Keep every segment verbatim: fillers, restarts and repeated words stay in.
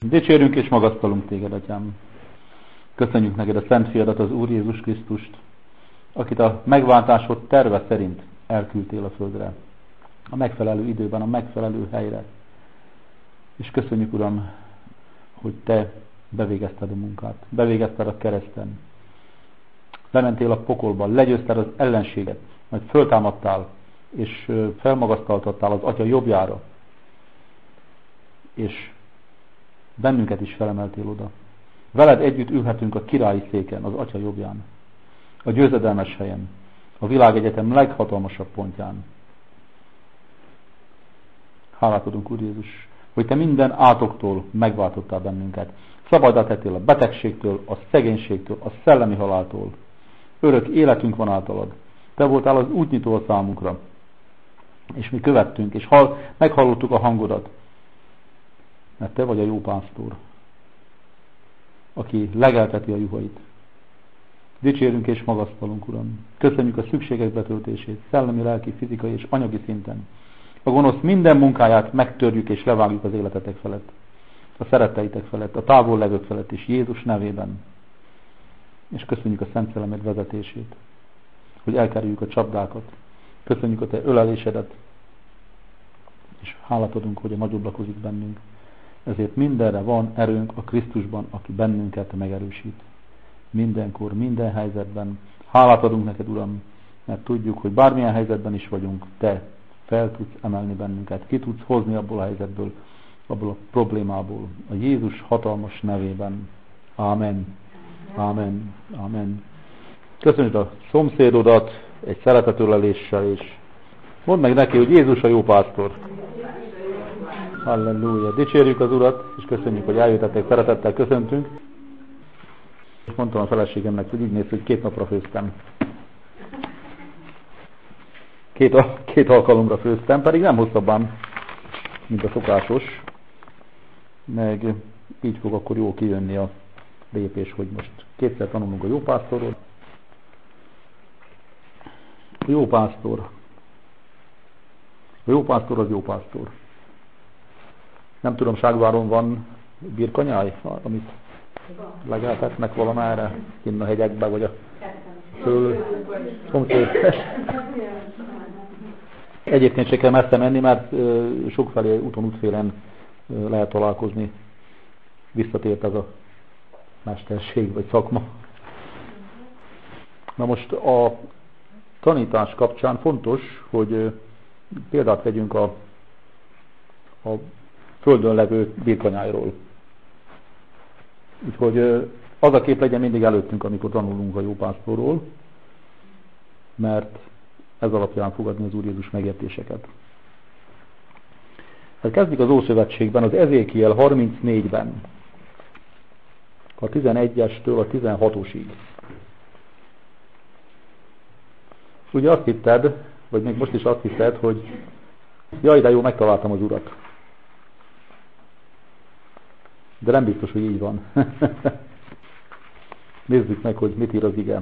Dicsérünk és magasztalunk téged, Atyám. Köszönjük neked a Szent Fiadat, az Úr Jézus Krisztust, akit a megváltásod terve szerint elküldtél a földre, a megfelelő időben, a megfelelő helyre. És köszönjük, Uram, hogy te bevégezted a munkát, bevégezted a kereszten, lementél a pokolba, legyőzted az ellenséget, majd föltámadtál, és felmagasztaltattál az Atya jobbjára, és bennünket is felemeltél oda. Veled együtt ülhetünk a királyi széken, az Atya jobbján, a győzedelmes helyen, a világegyetem leghatalmasabb pontján. Hálát adunk, Úr Jézus, hogy te minden átoktól megváltottál bennünket. Szabaddá tettél a betegségtől, a szegénységtől, a szellemi haláltól. Örök életünk van általad. Te voltál az útnyitó a számunkra. És mi követtünk, és hall, meghallottuk a hangodat. Mert te vagy a jó pásztor, aki legelteti a juhait. Dicsérünk és magasztalunk, Uram. Köszönjük a szükségek betöltését, szellemi, lelki, fizikai és anyagi szinten. A gonosz minden munkáját megtörjük és levágjuk az életetek felett, a szeretteitek felett, a távol levők felett is, Jézus nevében. És köszönjük a Szent Szellemed vezetését, hogy elkerüljük a csapdákat. Köszönjük a te ölelésedet, és hálát adunk, hogy a nagyobb lakozik bennünk. Ezért mindenre van erőnk a Krisztusban, aki bennünket megerősít. Mindenkor, minden helyzetben. Hálát adunk neked, Uram, mert tudjuk, hogy bármilyen helyzetben is vagyunk, te fel tudsz emelni bennünket, ki tudsz hozni abból a helyzetből, abból a problémából. A Jézus hatalmas nevében. Ámen. Ámen. Ámen. Köszönjük a szomszédodat egy szeretetöleléssel, és mondd meg neki, hogy Jézus a jó pásztor. Halleluja. Dicsérjük az Urat, és köszönjük, hogy eljöttetek, szeretettel köszöntünk. És mondtam a feleségemnek, hogy így néz, hogy két napra főztem. Két, két alkalomra főztem, pedig nem hosszabban, mint a szokásos. Meg így fog akkor jól kijönni a lépés, hogy most kétszer tanulunk a jó pásztorról. A jó pásztor. A jó pásztor az jó pásztor. Nem tudom, Ságváron van birkanyáj, amit legeltetnek valamára, kinn a hegyekbe, vagy a föl szomszéd. Egyébként se kell messze menni, mert sokfelé úton útfélen lehet találkozni. Visszatért ez a mesterség vagy szakma. Na most a tanítás kapcsán fontos, hogy példát vegyünk a, a földön levő birkanyájról. Úgyhogy az a kép legyen mindig előttünk, amikor tanulunk a jó pásztorról, mert ez alapján fogadni az Úr Jézus megértéseket. Ez kezdik az Ószövetségben, az Ezékiel harmincnégyben, a tizenegyestől a tizenhatosig. Ugye azt hitted, vagy még most is azt hiszed, hogy jaj, de jó, megtaláltam az Urat. De nem biztos, hogy így van. Nézzük meg, hogy mit ír az ige.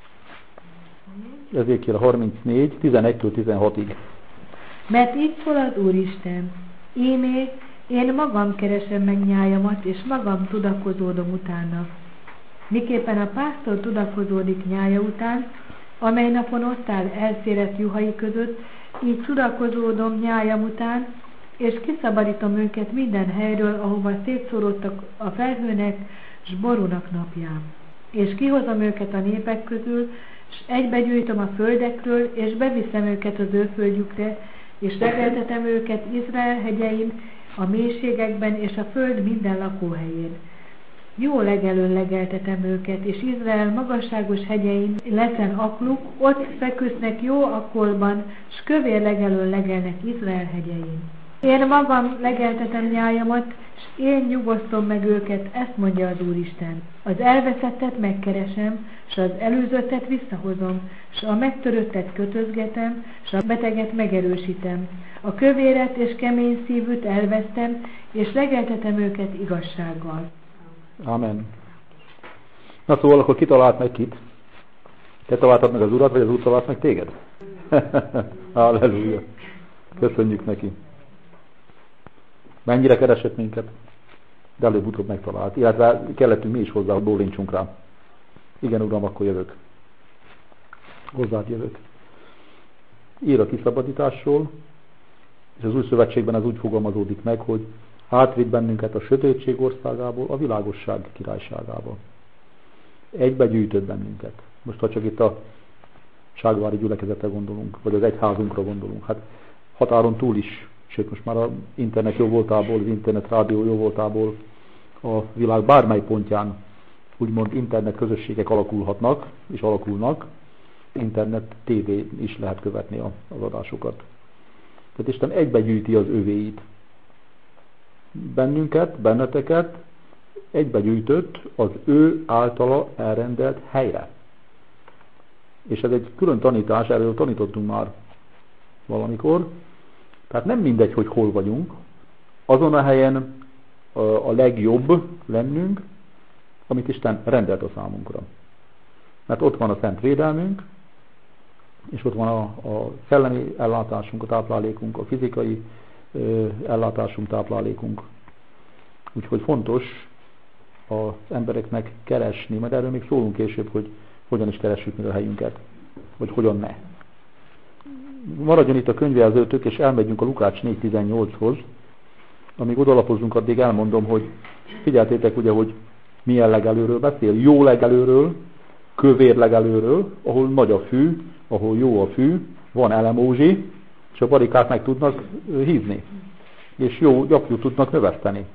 Ezékiel harmincnégy, tizenegytől tizenhatig. Mert így szól az Úristen, ímé, én magam keresem meg nyájamat, és magam tudakozódom utána. Miképpen a pásztor tudakozódik nyája után, amely napon ott áll elszérett juhai között, így tudakozódom nyájam után, és kiszabadítom őket minden helyről, ahova szétszóródtak a felhőnek s borúnak napján. És kihozom őket a népek közül, s egybegyűjtöm a földekről, és beviszem őket az ő földjükre, és legeltetem őket Izrael hegyein, a mélységekben és a föld minden lakóhelyén. Jó legelőn legeltetem őket, és Izrael magasságos hegyein leszen akluk, ott feküsznek jó akolban, s kövér legelőn legelnek Izrael hegyein. Én magam legeltetem nyájamat, s én nyugosztom meg őket, ezt mondja az Úristen. Az elveszettet megkeresem, s az előzöttet visszahozom, s a megtöröttet kötözgetem, s a beteget megerősítem. A kövéret és kemény szívűt elvesztem, és legeltetem őket igazsággal. Amen. Na szóval akkor ki talált meg kit? Te találtad meg az Urat, vagy az Úr talált meg téged? Halleluja. Köszönjük neki. Mennyire keresett minket? de előbb-utóbb megtalált. Illetve kellettünk mi is hozzá, hogy bólintsunk rá. Igen, Uram, akkor jövök. Hozzád jövök. Ír a kiszabadításról, és az új szövetségben ez úgy fogalmazódik meg, hogy átvitt bennünket a sötétség országából a világosság királyságába. Egybe gyűjtött bennünket. Most ha csak itt a ságvári gyülekezetre gondolunk, vagy az egyházunkra gondolunk, hát határon túl is, sőt most már az internet jó voltából, az internet rádió jó voltából a világ bármely pontján úgymond internet közösségek alakulhatnak, és alakulnak, internet, tévé is lehet követni az adásokat. Tehát Isten egybegyűjti az övéit. Bennünket, benneteket egybegyűjtött az ő általa elrendelt helyre. És ez egy külön tanítás, erről tanítottunk már valamikor. Tehát nem mindegy, hogy hol vagyunk, azon a helyen a legjobb lennünk, amit Isten rendelt a számunkra. Mert ott van a szent védelmünk, és ott van a, a szellemi ellátásunk, a táplálékunk, a fizikai ö, ellátásunk, táplálékunk. Úgyhogy fontos az embereknek keresni, majd erről még szólunk később, hogy hogyan is keressük meg a helyünket, vagy hogyan ne. Maradjon itt a könyvjelzőtök, és elmegyünk a Lukács négy tizennyolchoz. Amíg odalapozunk, addig elmondom, hogy figyeltétek ugye, hogy milyen legelőről beszél. Jó legelőről, kövér legelőről, ahol nagy a fű, ahol jó a fű, van elemózsi, és a barikák meg tudnak hízni. És jó gyapjút tudnak növeszteni.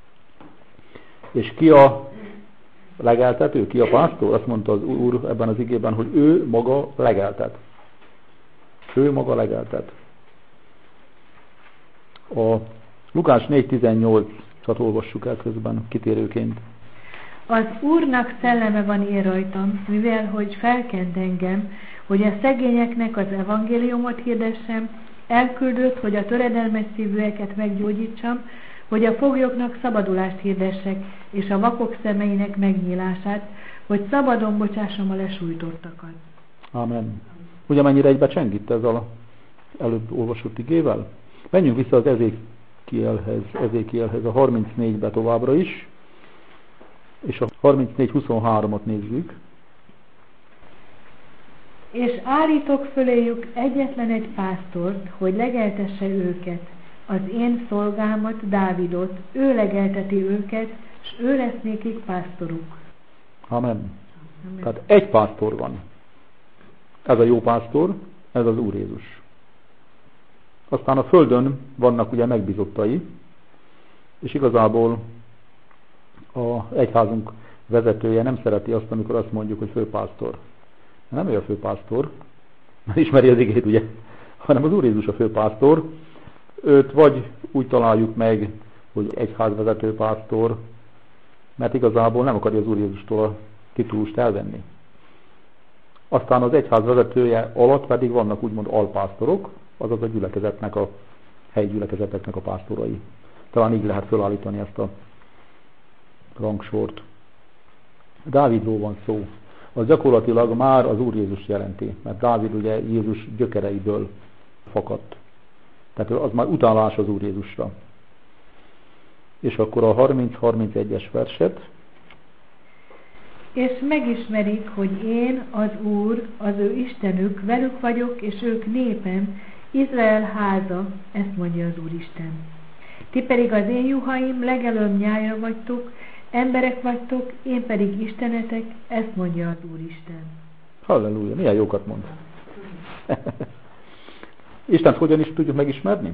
És ki a legeltető, ki a pásztor? Azt mondta az Úr ebben az igében, hogy ő maga legeltet. Ő maga legeltet. A Lukács négy tizennyolcat olvassuk el közben kitérőként. Az Úrnak szelleme van én rajtam, mivel hogy felkent engem, hogy a szegényeknek az evangéliumot hirdessem, elküldött, hogy a töredelmes szívűeket meggyógyítsam, hogy a foglyoknak szabadulást hirdessek, és a vakok szemeinek megnyílását, hogy szabadon bocsássam a lesújtottakat. Amen. Ugye mennyire egybecseng itt ezzel az előbb olvasott igével? Menjünk vissza az Ezékielhez, Ezékielhez a harmincnégybe továbbra is, és a harmincnégy huszonhármat nézzük. És állítok föléjük egyetlen egy pásztort, hogy legeltesse őket, az én szolgámat, Dávidot, ő legelteti őket, és ő lesz nékik pásztoruk. Amen. Amen. Tehát egy pásztor van. Ez a jó pásztor, ez az Úr Jézus. Aztán a földön vannak ugye megbízottai, és igazából a egyházunk vezetője nem szereti azt, amikor azt mondjuk, hogy főpásztor. Nem ő a főpásztor, mert ismeri az igét, ugye, hanem az Úr Jézus a főpásztor. Őt vagy úgy találjuk meg, hogy egyházvezető pásztor, mert igazából nem akarja az Úr Jézustól a titulust elvenni. Aztán az egyház vezetője alatt pedig vannak úgymond alpásztorok, azaz a gyülekezetnek, a helyi gyülekezeteknek a pásztorai. Talán így lehet felállítani ezt a rangsort. Dávidról van szó. Az gyakorlatilag már az Úr Jézus jelenti, mert Dávid ugye Jézus gyökereiből fakadt. Tehát az már utálás az Úr Jézusra. És akkor a harminc-harmincegyes verset. És megismerik, hogy én, az Úr, az ő Istenük, velük vagyok, és ők népem, Izrael háza, ezt mondja az Úristen. Ti pedig az én juhaim, legelőbb nyája vagytok, emberek vagytok, én pedig Istenetek, ezt mondja az Úristen. Halleluja, milyen jókat mond. Istent hogyan is tudjuk megismerni?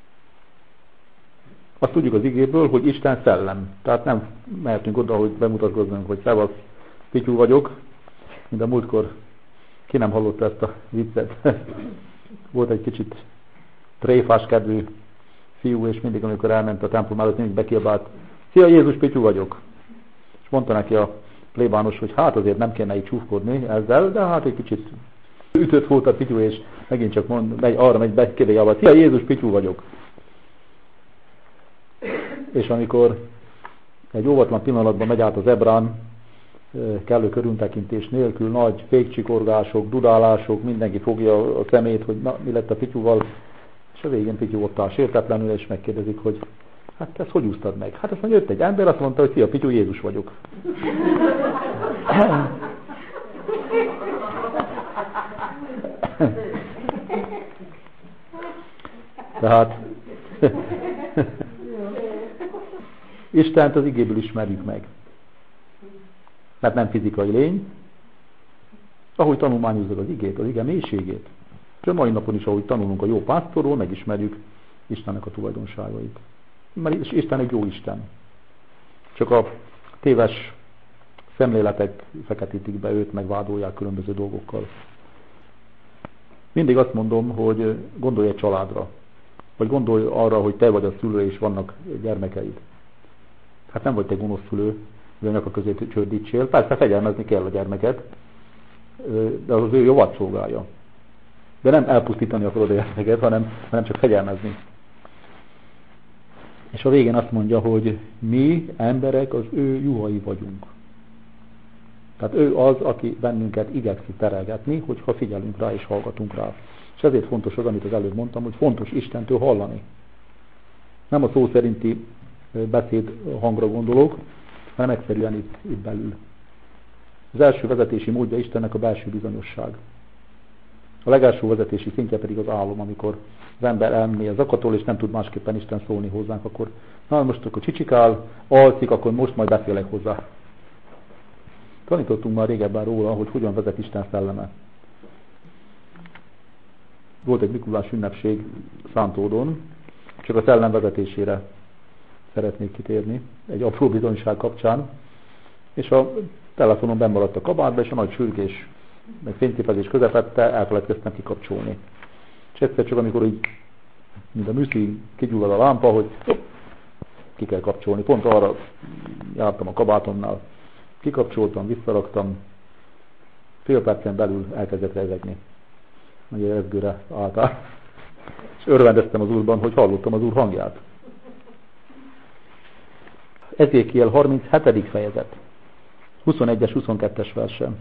Azt tudjuk az igéből, hogy Isten szellem. Tehát nem mehetünk oda, hogy bemutatkozzunk, hogy szevasz, Pityú vagyok, mint a múltkor. Ki nem hallotta ezt a viccet? Volt egy kicsit tréfás kedvű fiú, és mindig, amikor elment a templom előtt, mindig bekiabált, szia Jézus, Pityú vagyok. És mondta neki a plébános, hogy hát azért nem kéne így csúfkodni ezzel, de hát egy kicsit ütött volt a Pityú, és megint csak mond, megy, arra megy be, kiabált, szia Jézus, Pityú vagyok. És amikor egy óvatlan pillanatban megy át az ebrán, kellő körültekintés nélkül, nagy fékcsikorgások, dudálások, mindenki fogja a szemét, hogy na, mi lett a Pityúval, és a végén Pityú ott áll sértetlenül, és megkérdezik, hogy Hát ezt hogy úsztad meg? Hát azt mondja, jött egy ember, azt mondta, hogy szia Pityu, Jézus vagyok. Tehát Istent az igéből ismerjük meg. Mert nem fizikai lény. Ahogy tanulmányozzuk az igét, az ige mélységét. És a mai napon is, ahogy tanulunk a jó pásztorról, megismerjük Istennek a tulajdonságait. Mert Isten egy jó Isten. Csak a téves szemléletek feketítik be őt, megvádolják különböző dolgokkal. Mindig azt mondom, hogy gondolj egy családra. Vagy gondolj arra, hogy te vagy a szülő, és vannak gyermekeid. Hát nem vagy te gonosz szülő, hogy a nyaka közé csődítsél. Persze fegyelmezni kell a gyermeket, de az ő javat szolgálja. De nem elpusztítani akarod a gyermeket, hanem, hanem csak fegyelmezni. És a végén azt mondja, hogy mi emberek az ő juhai vagyunk. Tehát ő az, aki bennünket igyekszik terelgetni, hogyha figyelünk rá és hallgatunk rá. És ezért fontos az, amit az előbb mondtam, hogy fontos Istentől hallani. Nem a szó szerinti beszéd hangra gondolok, hanem egyszerűen itt, itt belül. Az első vezetési módja Istennek a belső bizonyosság. A legelső vezetési szintje pedig az álom, amikor az ember elmély az akatól, és nem tud másképpen Isten szólni hozzánk, akkor na most akkor csicsikál, alszik, akkor most majd beszélek hozzá. Tanítottunk már régebben róla, hogy hogyan vezet Isten szelleme. Volt egy Mikulás ünnepség Szántódon, csak a szellem vezetésére szeretnék kitérni, egy apró bizonyság kapcsán, és a telefonon bemaradt a kabátba, és a nagy sürgés, meg fényképezés közepette elfeledkeztem kikapcsolni. És egyszer csak amikor így, mint a műszi, kigyullad a lámpa, hogy hopp, ki kell kapcsolni. Pont arra jártam a kabátonnál, kikapcsoltam, visszaraktam, fél percen belül elkezdett rezegni. Ugye rezgőre álltál. És örvendeztem az Úrban, hogy hallottam az Úr hangját. Ezékiel harminchetedik fejezet, huszonegyes, huszonkettes versen.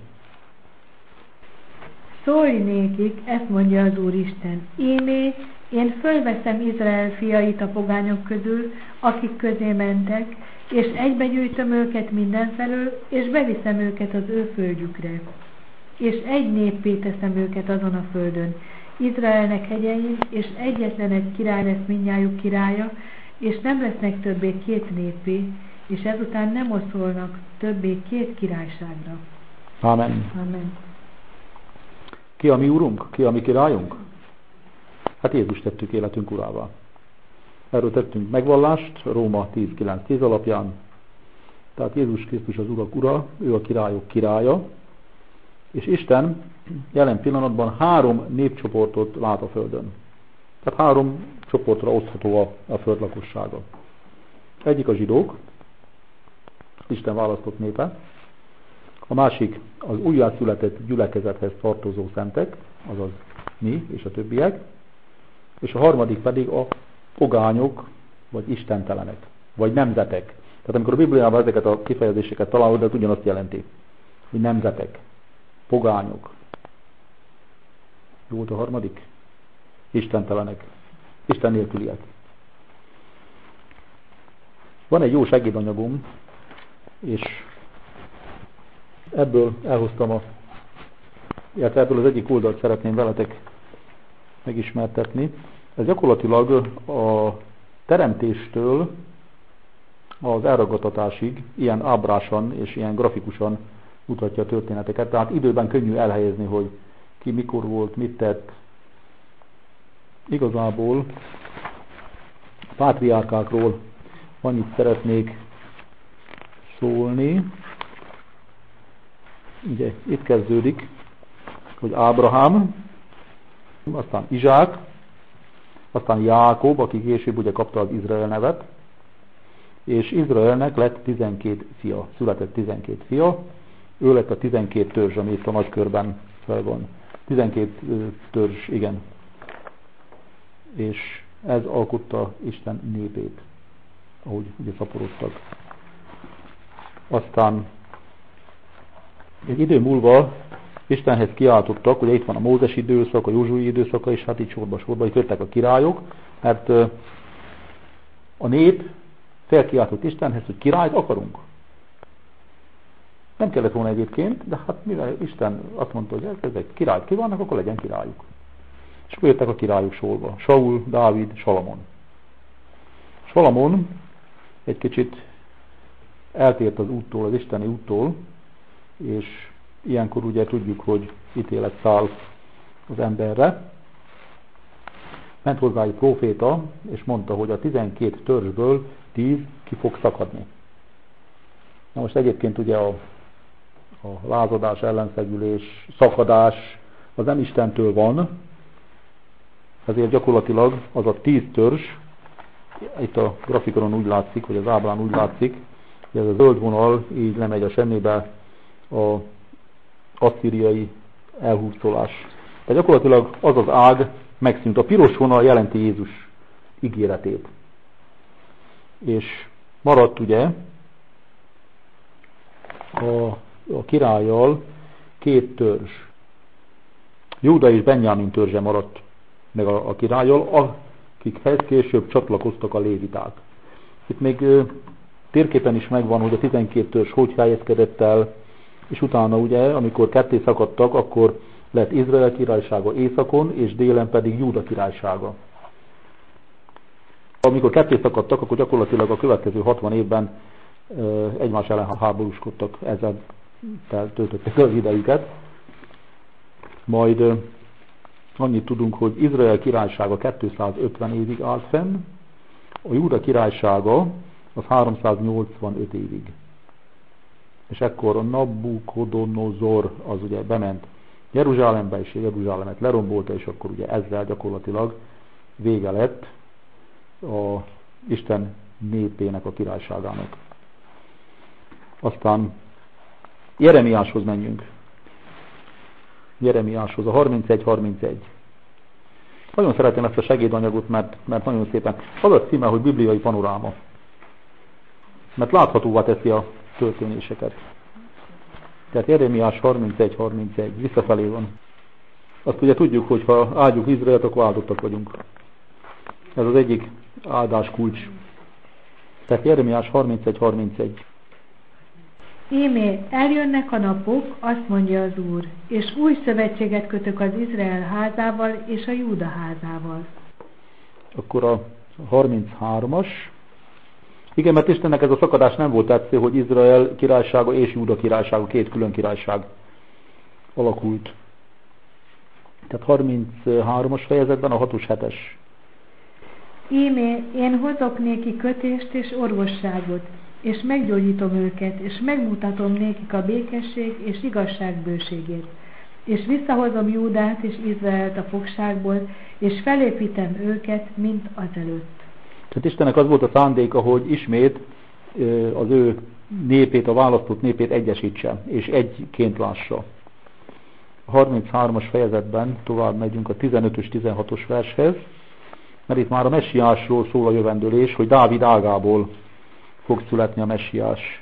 Szólj nékik, ezt mondja az Úristen, ímé, én fölveszem Izrael fiait a pogányok közül, akik közé mentek, és egybegyűjtöm őket mindenfelől, és beviszem őket az ő földjükre. És egy néppé teszem őket azon a földön, Izraelnek hegyein, és egyetlen egy király lesz mindnyájuk királya, és nem lesznek többé két néppé, és ezután nem oszolnak többé két királyságra. Amen. Amen. Ki a mi úrunk? Ki a mi királyunk? Hát Jézus tettük életünk urává. Erről tettünk megvallást, Róma tíz kilenc tíz alapján. Tehát Jézus Krisztus az urak ura, ő a királyok királya, és Isten jelen pillanatban három népcsoportot lát a Földön. Tehát három csoportra osztható a, a föld lakossága. Egyik a zsidók, Isten választott népe. A másik az újjászületett gyülekezethez tartozó szentek, azaz mi és a többiek. És a harmadik pedig a pogányok, vagy istentelenek, vagy nemzetek. Tehát amikor a Bibliában ezeket a kifejezéseket találod, de ez ugyanazt jelenti, hogy nemzetek, pogányok. Jó volt a harmadik? Istentelenek, Isten nélküliek. Van egy jó segédanyagom, és ebből elhoztam a, illetve ebből az egyik oldalt szeretném veletek megismertetni. Ez gyakorlatilag a teremtéstől az elragadtatásig ilyen ábrásan és ilyen grafikusan mutatja a történeteket. Tehát időben könnyű elhelyezni, hogy ki mikor volt, mit tett. Igazából a pátriárkákról annyit szeretnék szólni. Ugye itt kezdődik, hogy Ábrahám, aztán Izsák, aztán Jákob, aki később ugye kapta az Izrael nevet, és Izraelnek lett tizenkét fia, született tizenkét fia, ő lett a tizenkét törzs, ami itt a nagykörben fel van. tizenkét törzs, igen. És ez alkotta Isten népét, ahogy ugye szaporodtak. Aztán egy idő múlva Istenhez kiáltottak, ugye itt van a Mózes időszak, a Józsué időszaka, és hát így sorba-sorba itt jöttek a királyok, mert a nép felkiáltott Istenhez, hogy királyt akarunk. Nem kellett volna egyébként, de hát mivel Isten azt mondta, hogy ezek királyt kívánnak, akkor legyen királyuk. És akkor jöttek a királyok sorba. Saul, Dávid, Salamon. Salamon egy kicsit eltért az úttól, az isteni úttól, és ilyenkor ugye tudjuk, hogy ítélet száll az emberre. Ment hozzá egy próféta, és mondta, hogy a tizenkét törzsből tíz ki fog szakadni. Na most egyébként ugye a, a lázadás, ellenszegülés, szakadás az nem Istentől van, ezért gyakorlatilag az a tíz törzs, itt a grafikonon úgy látszik, vagy az ábrán úgy látszik, hogy ez a zöld vonal így lemegy a semmibe, a asszíriai elhurcolás. Tehát gyakorlatilag az az ág megszűnt. A piros vonal jelenti Jézus ígéretét. És maradt ugye a, a királlyal két törzs. Júda és Benjámin törzse maradt meg a, a királlyal, akikhez később csatlakoztak a léviták. Itt még ö, térképen is megvan, hogy a tizenkét törzs hogy helyezkedett el, és utána ugye, amikor ketté szakadtak, akkor lett Izrael királysága északon, és délen pedig Júda királysága. Amikor ketté szakadtak, akkor gyakorlatilag a következő hatvan évben ö, egymás ellen háborúskodtak, ezzel töltötték az idejüket. Majd ö, annyit tudunk, hogy Izrael királysága kétszázötven évig állt fenn, a Júda királysága az háromszáznyolcvanöt évig. És ekkor a Nabukodonozor az ugye bement Jeruzsálembe, és Jeruzsálemet lerombolta, és akkor ugye ezzel gyakorlatilag vége lett a Isten népének, a királyságának. Aztán Jeremiáshoz menjünk. Jeremiáshoz, a harmincegy harmincegy. Nagyon szeretem ezt a segédanyagot, mert, mert nagyon szépen. Az a címe, hogy bibliai panoráma. Mert láthatóvá teszi a történéseket. Tehát Jeremiás harmincegy harmincegy, visszafelé van. Azt ugye tudjuk, hogy ha áldjuk Izraelt, akkor áldottak vagyunk. Ez az egyik áldás kulcs. Tehát Jeremiás harmincegy harmincegy. Ímé, eljönnek a napok, azt mondja az Úr, és új szövetséget kötök az Izrael házával és a Júda házával. Akkor a harminchármas. Igen, mert Istennek ez a szakadás nem volt tetsző, hogy Izrael királysága és Júda királysága, két külön királyság alakult. Tehát harminchármas fejezetben a hatos hetes. Ímé, én hozok néki kötést és orvosságot, és meggyógyítom őket, és megmutatom nékik a békesség és igazság bőségét. És visszahozom Júdát és Izraelt a fogságból, és felépítem őket, mint azelőtt. Tehát Istennek az volt a szándéka, hogy ismét az ő népét, a választott népét egyesítse, és egyként lássa. A harminchármas fejezetben tovább megyünk a tizenötös tizenhatos vershez, mert itt már a messiásról szól a jövendőlés, hogy Dávid ágából fog születni a messiás.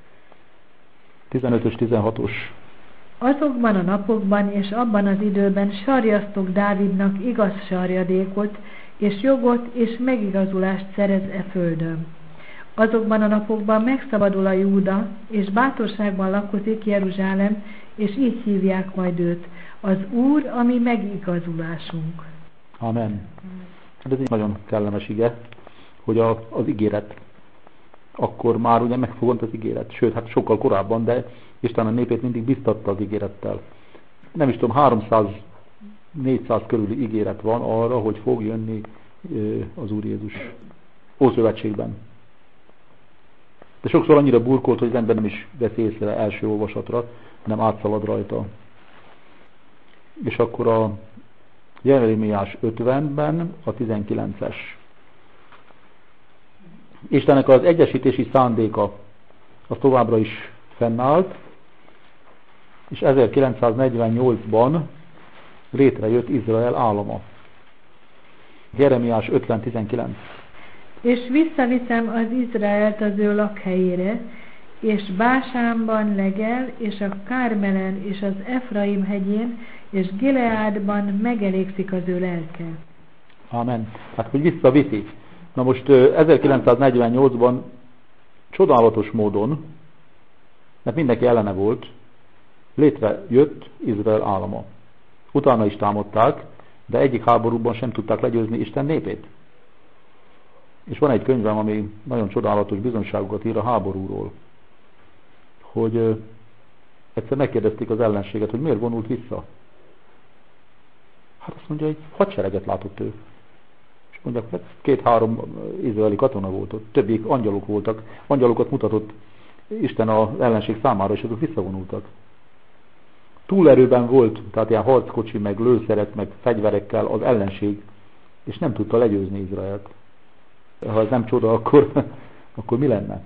tizenötös tizenhatos. Azokban a napokban és abban az időben sarjasztok Dávidnak igaz sarjadékot, és jogot és megigazulást szerez e földön. Azokban a napokban megszabadul a Júda, és bátorságban lakozik Jeruzsálem, és így hívják majd őt, az Úr, ami megigazulásunk. Amen. Ez egy nagyon kellemes ige, hogy a, az ígéret, akkor már ugye megfogant az ígéret, sőt, hát sokkal korábban, de Isten a népét mindig biztatta az ígérettel. Nem is tudom, háromszáz-négyszáz körüli ígéret van arra, hogy fog jönni az Úr Jézus Ószövetségben. De sokszor annyira burkolt, hogy az ember nem is vesz észre első olvasatra, nem átszalad rajta. És akkor a Jeremiás ötvenben a tizenkilences. Istennek az egyesítési szándéka az továbbra is fennállt, és ezerkilencszáznegyvennyolcban létrejött Izrael állama. Jeremiás ötven tizenkilenc. És visszaviszem az Izraelt az ő lakhelyére, és Básánban legel, és a Kármelen, és az Efraim hegyén, és Gileádban megelégszik az ő lelke. Amen. Hát, hogy visszaviszi. Na most ezerkilencszáznegyvennyolcban csodálatos módon, mert mindenki ellene volt, létrejött Izrael állama. Utána is támadták, de egyik háborúban sem tudták legyőzni Isten népét. És van egy könyvem, ami nagyon csodálatos bizonyságokat ír a háborúról, hogy ö, egyszer megkérdezték az ellenséget, hogy miért vonult vissza. Hát azt mondja, hogy hadsereget látott ő. És mondják, hát két-három izraeli katona volt ott, többiek angyalok voltak, angyalokat mutatott Isten az ellenség számára, és azok visszavonultak. Túlerőben volt, tehát ilyen harckocsi, meg lőszerek, meg fegyverekkel az ellenség, és nem tudta legyőzni Izraelt. Ha ez nem csoda, akkor, akkor mi lenne?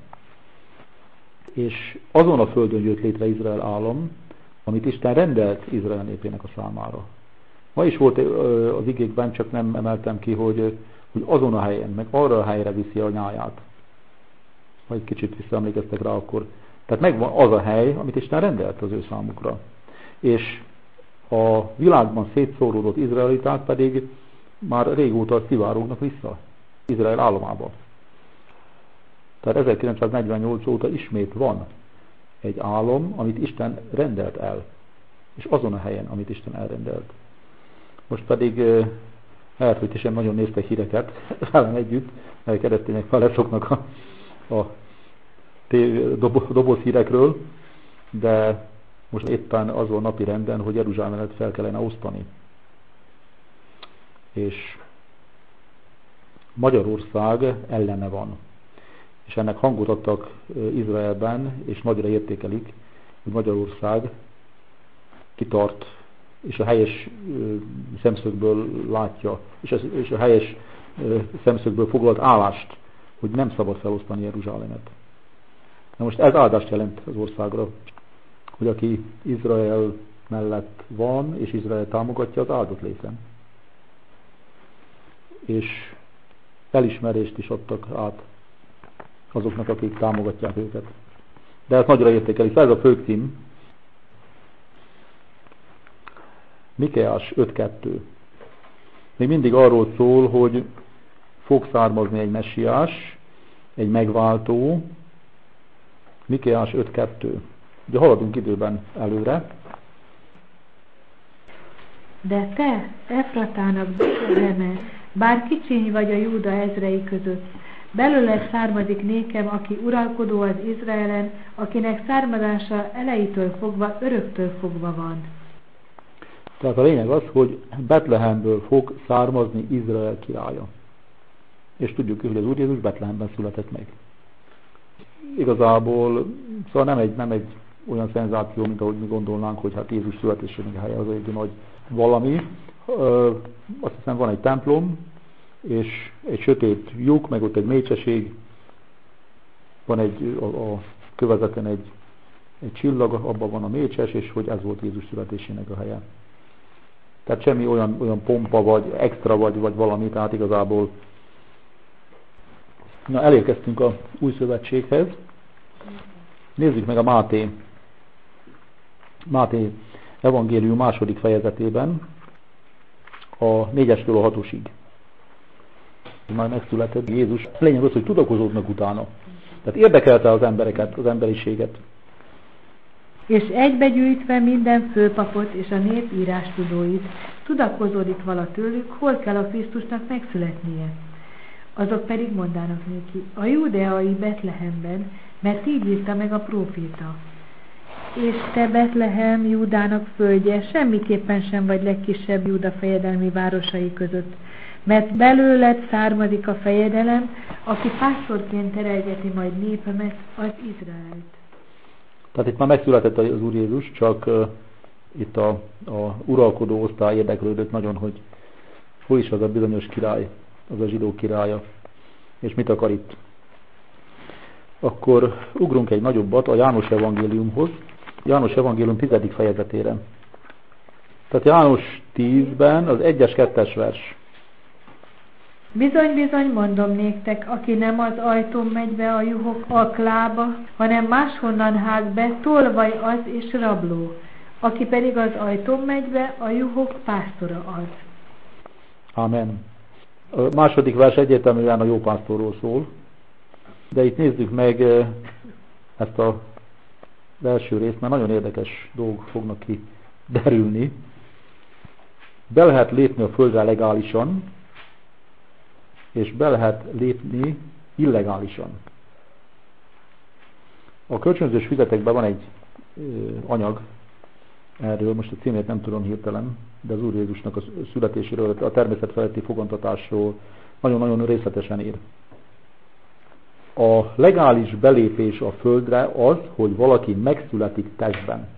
És azon a földön jött létre Izrael állam, amit Isten rendelt Izrael népének a számára. Ma is volt az igékben, csak nem emeltem ki, hogy, hogy azon a helyen, meg arra a helyre viszi a nyáját. Ha egy kicsit visszaemlékeztek rá, akkor. Tehát megvan az a hely, amit Isten rendelt az ő számukra. És a világban szétszóródott izraeliták pedig már régóta szivárognak vissza Izrael államába. Tehát ezerkilencszáznegyvennyolc óta ismét van egy állam, amit Isten rendelt el. És azon a helyen, amit Isten elrendelt. Most pedig lehet, hogy sem nagyon néztek híreket velem együtt, mert keresztények feleszoknak a, a doboz hírekről, de most éppen az van napi renden, hogy Jeruzsálemet fel kellene osztani. És Magyarország ellene van. És ennek hangot adtak Izraelben, és nagyra értékelik, hogy Magyarország kitart, és a helyes szemszögből látja, és, ez, és a helyes szemszögből foglalt állást, hogy nem szabad felosztani Jeruzsálemet. Na most ez áldást jelent az országra, hogy aki Izrael mellett van, és Izrael támogatja, az áldott lészen. És elismerést is adtak át azoknak, akik támogatják őket. De ezt nagyra értékelik. Ez a főcím. Mikeás öt kettő. Még mindig arról szól, hogy fog származni egy messiás, egy megváltó. Mikeás öt kettő. Ugye haladunk időben előre. De te, Efratának Betleheme, bár kicsiny vagy a Júda ezrei között, belőled származik nékem, aki uralkodó az Izraelen, akinek származása elejétől fogva, öröktől fogva van. Tehát a lényeg az, hogy Betlehemből fog származni Izrael királya. És tudjuk, hogy az Úr Jézus Betlehemben született meg. Igazából, szóval nem egy, nem egy olyan szenzáció, mint ahogy mi gondolnánk, hogy hát Jézus születésének a helye az egy nagy valami. Ö, azt hiszem van egy templom, és egy sötét lyuk, meg ott egy mécseség, van egy, a, a kövezeten egy, egy csillag, abban van a mécses, és hogy ez volt Jézus születésének a helye. Tehát semmi olyan, olyan pompa, vagy extra, vagy, vagy valami, tehát igazából. Na, elérkeztünk a új szövetséghez. Nézzük meg a Máté, Máté evangélium második fejezetében, a négyestől a hatosig. Már megszületett Jézus. Lényeg az, hogy tudakozódnak utána. Tehát érdekelte az embereket, az emberiséget. És egybegyűjtve minden főpapot és a nép írástudóit, tudakozódik vala tőlük, hol kell a Krisztusnak megszületnie. Azok pedig mondának néki, a júdeai Betlehemben, mert így írta meg a próféta. És te, Betlehem, Júdának földje, semmiképpen sem vagy legkisebb Júda fejedelmi városai között, mert belőled származik a fejedelem, aki pásztorként terelgeti majd népemet, az Izraelt. Tehát itt már megszületett az Úr Jézus, csak uh, itt a, a uralkodó osztály érdeklődött nagyon, hogy hol is az a bizonyos király, az a zsidó királya, és mit akar itt. Akkor ugrunk egy nagyobbat a János evangéliumhoz, János evangélium tizedik fejezetére. Tehát János tízben az egyes kettes vers. Bizony, bizony, mondom néktek, aki nem az ajtón megy be a juhok aklába, hanem máshonnan hág be, tolvaj az és rabló. Aki pedig az ajtón megy be, a juhok pásztora az. Amen. A második vers egyértelműen a jó pásztorról szól. De itt nézzük meg ezt a első részt, mert nagyon érdekes dolgok fognak ki derülni. Be lehet lépni a földre legálisan, és be lehet lépni illegálisan. A kölcsönzős füzetekben van egy ö, anyag, erről most a címét nem tudom hirtelen, de az Úr Jézusnak a születéséről, a természet feletti fogantatásról nagyon-nagyon részletesen ír. A legális belépés a földre az, hogy valaki megszületik testben.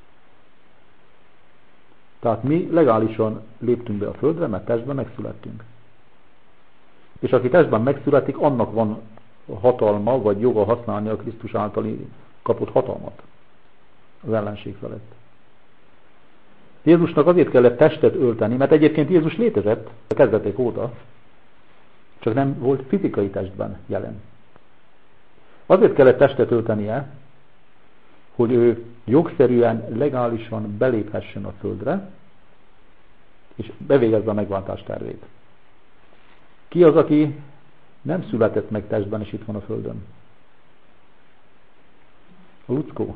Tehát mi legálisan léptünk be a földre, mert testben megszülettünk. És aki testben megszületik, annak van hatalma, vagy joga használni a Krisztus által kapott hatalmat az ellenség felett. Jézusnak azért kellett testet ölteni, mert egyébként Jézus létezett a kezdetek óta, csak nem volt fizikai testben jelen. Azért kellett testet öltenie, hogy ő jogszerűen, legálisan beléphessen a földre, és bevégezze a megváltás tervét. Ki az, aki nem született meg testben, és itt van a földön? A Luckó.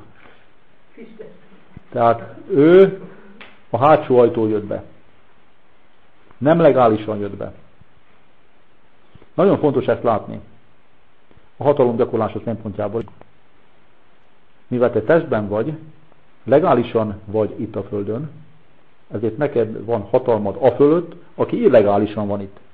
Tehát ő a hátsó ajtó jött be. Nem legálisan jött be. Nagyon fontos ezt látni. A hatalom gyakorlása szempontjából. Mivel te testben vagy, legálisan vagy itt a földön, ezért neked van hatalmad a fölött, aki illegálisan van itt.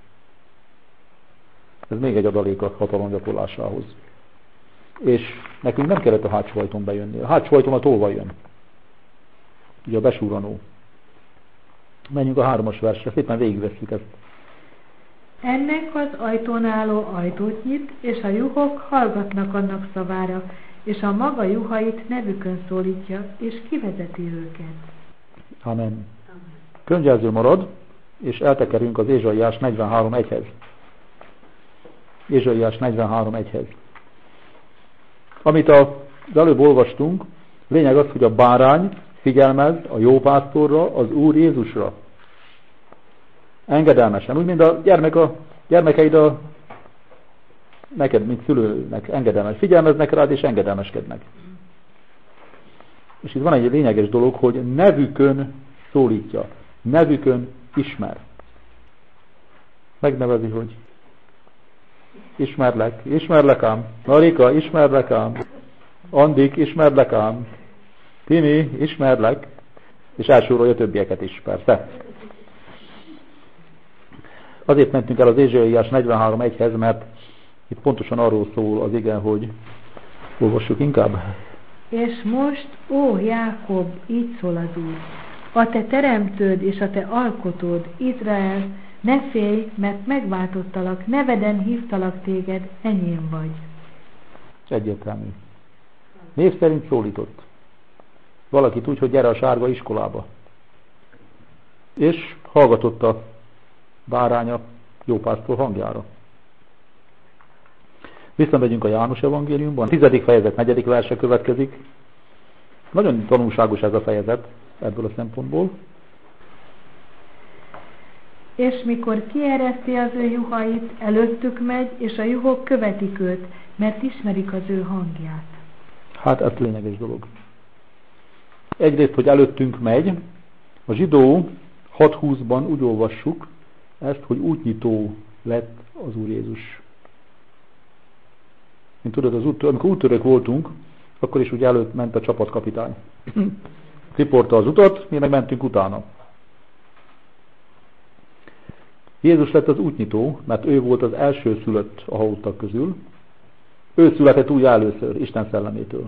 Ez még egy adalék a hatalom gyakorlásához. És nekünk nem kellett a hátsó ajtón bejönni. A hátsó ajtón a tolvaj jön. Ugye a besúranó. Menjünk a hármas versre, szépen végigvesszük ezt. Ennek az ajtón álló ajtót nyit, és a juhok hallgatnak annak szavára, és a maga juhait nevükön szólítja, és kivezeti őket. Amen. Könyvjelző marad, és eltekerünk az Ézsaiás negyvenhárom egyhez. Ézsaiás negyvenhárom egyhez. Amit az előbb olvastunk, lényeg az, hogy a bárány figyelmez a jó pásztorra, az Úr Jézusra. Engedelmesen. Úgy, mint a gyermek a gyermekeid a neked, mint szülőnek engedelmes. Figyelmeznek rád, és engedelmeskednek. És itt van egy lényeges dolog, hogy nevükön szólítja. Nevükön ismer. Megnevezi, hogy ismerlek, ismerlek ám. Marika, ismerlek ám. Andik, ismerlek ám. Timi, ismerlek. És elsorolja többieket is, persze. Azért mentünk el az Ézsaiás negyvenhárom egyhez, mert itt pontosan arról szól az ige, hogy olvassuk inkább. És most, ó Jákob, így szól az Úr, a te teremtőd és a te alkotód, Izrael, ne félj, mert megváltottalak, neveden hívtalak téged, enyém vagy. Egyértelmű. Név szerint szólított. Valakit úgy, hogy gyere a sárga iskolába. És hallgatott a báránya jópásztor hangjára. Visszamegyünk a János evangéliumban. A tizedik fejezet, negyedik verse következik. Nagyon tanulságos ez a fejezet ebből a szempontból. És mikor kiereszti az ő juhait, előttük megy, és a juhok követik őt, mert ismerik az ő hangját. Hát ez lényeges dolog. Egyrészt, hogy előttünk megy, a zsidó hat húszban úgy olvassuk ezt, hogy útnyitó lett az Úr Jézus. Mint tudod, az út, amikor úttörők voltunk, akkor is ugye előtt ment a csapatkapitány. Riporta az utat, mi meg mentünk utána. Jézus lett az útnyitó, mert ő volt az első szülött a halottak közül. Ő született úgy először Isten szellemétől.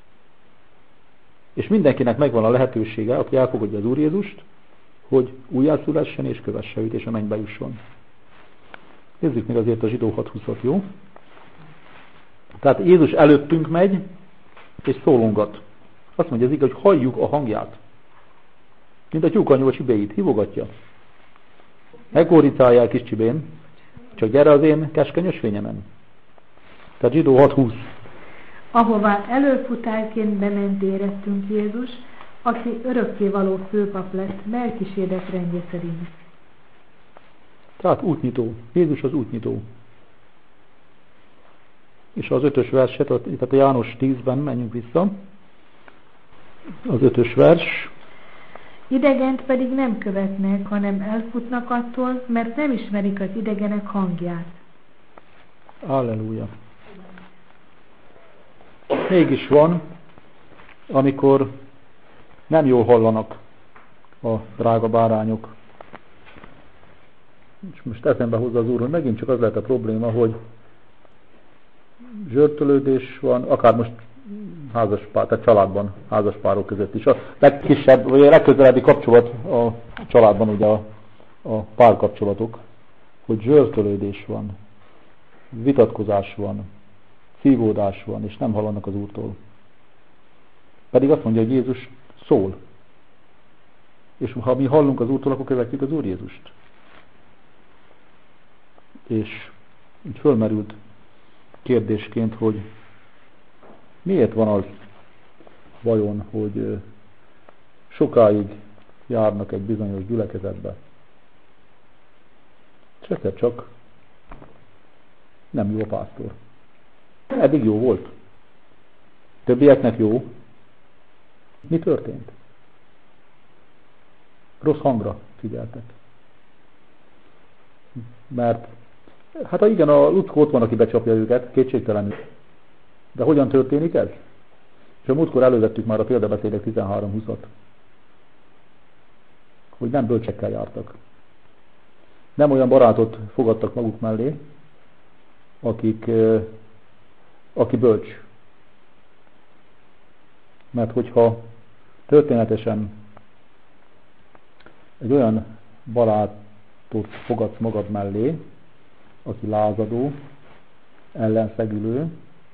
És mindenkinek megvan a lehetősége, aki elfogadja az Úr Jézust, hogy újjászülessen és kövesse őt, és a mennybe jusson. Nézzük meg azért a zsidó hat húszat, jó? Tehát Jézus előttünk megy, és szólongat. Azt mondja az igaz, hogy halljuk a hangját. Mint a tyúkanyó a csibéit, hívogatja. Ne kóricáljál, kis csibén, csak gyere az én keskeny ösvényemen. Tehát zsidó hat húsz. Ahová előfutárként bement érettünk Jézus, aki örökkévaló főpap lett Melkisédek rendje szerint. Tehát útnyitó. Jézus az útnyitó. És az ötös verset, tehát a János tízben menjünk vissza. Az ötös vers. Idegent pedig nem követnek, hanem elfutnak attól, mert nem ismerik az idegenek hangját. Halleluja. Mégis van, amikor nem jól hallanak a drága bárányok. És most eszembe hozza az Úr, hogy megint csak az lehet a probléma, hogy zsörtölődés van, akár most házaspár, tehát családban, házaspárok között is. A legkisebb, vagy a legközelebbi kapcsolat a családban, ugye a, a párkapcsolatok, hogy zsörtölődés van, vitatkozás van, szívódás van, és nem hallanak az Úrtól. Pedig azt mondja, hogy Jézus szól. És ha mi hallunk az Úrtól, akkor követjük az Úr Jézust. És így fölmerült kérdésként, hogy miért van az vajon, hogy sokáig járnak egy bizonyos gyülekezetbe. És egyszer csak nem jó a pásztor. Eddig jó volt. Többieknek jó. Mi történt? Rossz hangra figyeltek. Mert, hát igen, a Luckó ott van, aki becsapja őket, kétségtelenül. De hogyan történik ez? És a múltkor elővettük már a példabeszédek tizenhárom húszat. Hogy nem bölcsekkel jártak. Nem olyan barátot fogadtak maguk mellé, akik, aki bölcs. Mert hogyha történetesen egy olyan barátot fogadsz magad mellé, aki lázadó, ellenszegülő,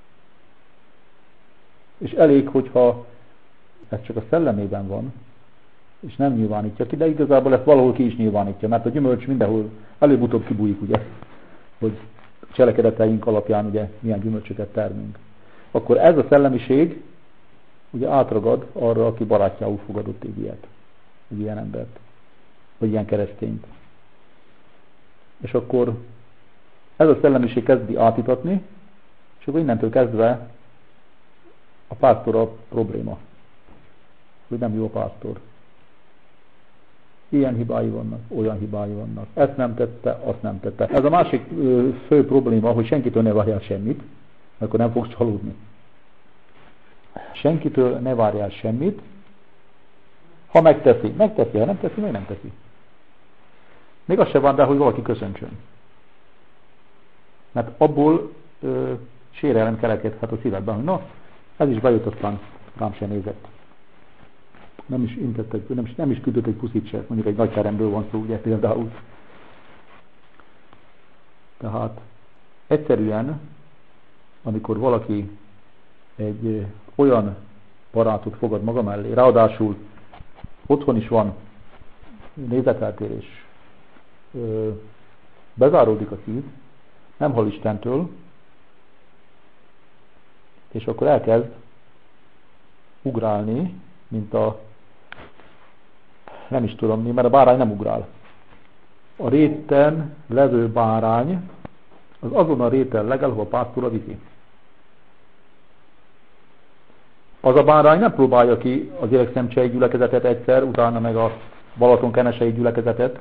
és elég, hogyha ez csak a szellemében van, és nem nyilvánítja ki, de igazából ezt valahol ki is nyilvánítja, mert a gyümölcs mindenhol előbb-utóbb kibújik, ugye, hogy cselekedeteink alapján ugye milyen gyümölcsöket termünk. Akkor ez a szellemiség ugye átragad arra, aki barátjául fogadott egy ilyet, egy ilyen embert, vagy ilyen keresztényt. És akkor ez a szellemiség kezdi átítatni, és akkor innentől kezdve a pásztor a probléma, hogy nem jó a pásztor. Ilyen hibái vannak, olyan hibái vannak. Ezt nem tette, azt nem tette. Ez a másik ö, fő probléma, hogy senkitől ne várjál semmit, akkor nem fogsz csalódni. Senkitől ne várjál semmit, ha megteszi, megteszi, ha nem teszi, meg nem teszi. Még az se van rá, hogy valaki köszöntsön. Mert abból ö, sérelem kerekedhet a szívedben, hogy na, ez is bejött, aztán rám sem nézett. Nem is intett egy, nem, nem is küldött egy puszit se, mondjuk egy nagy teremről van szó, ugye például. Tehát egyszerűen, amikor valaki egy olyan barátot fogad maga mellé, ráadásul otthon is van nézeteltérés, bezáródik a szív, nem hall Istentől, és akkor elkezd ugrálni, mint a nem is tudom mi, mert a bárány nem ugrál. A réten levő bárány az azon a réten legel, ahol a pásztor viszi. Az a bárány nem próbálja ki az Érekszemcsei gyülekezetet egyszer, utána meg a Balaton-Kenesei gyülekezetet.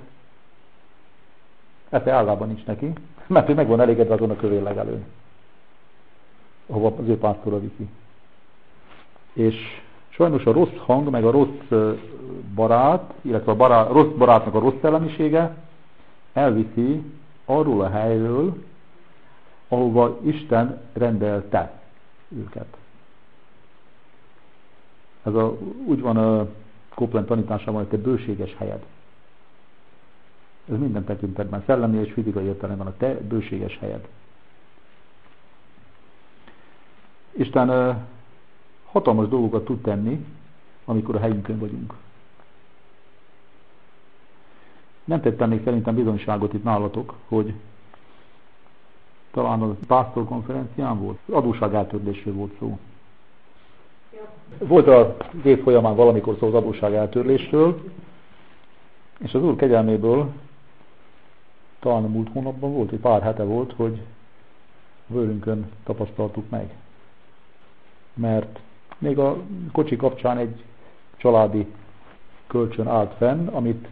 Esze állában nincs neki, mert ő meg van elégedve azon a kövér legelőn, ahova az ő pásztora viszi. És sajnos a rossz hang, meg a rossz barát, illetve a barát, rossz barátnak a rossz szellemisége elviszi arról a helyről, ahova Isten rendelte őket. Ez a, úgy van a Copeland tanításában, hogy te bőséges helyed. Ez minden tekintetben, szellemi és fizikai értelemben a te bőséges helyed. Isten hatalmas dolgokat tud tenni, amikor a helyünkön vagyunk. Nem tettem még szerintem bizonyságot itt nálatok, hogy talán a pásztor konferencián volt, adósság eltörlésről volt szó. Volt a év folyamán valamikor szó az adósság eltörlésről, és az Úr kegyelméből talán a múlt hónapban volt, egy pár hete volt, hogy vőrünkön tapasztaltuk meg. Mert még a kocsi kapcsán egy családi kölcsön állt fenn, amit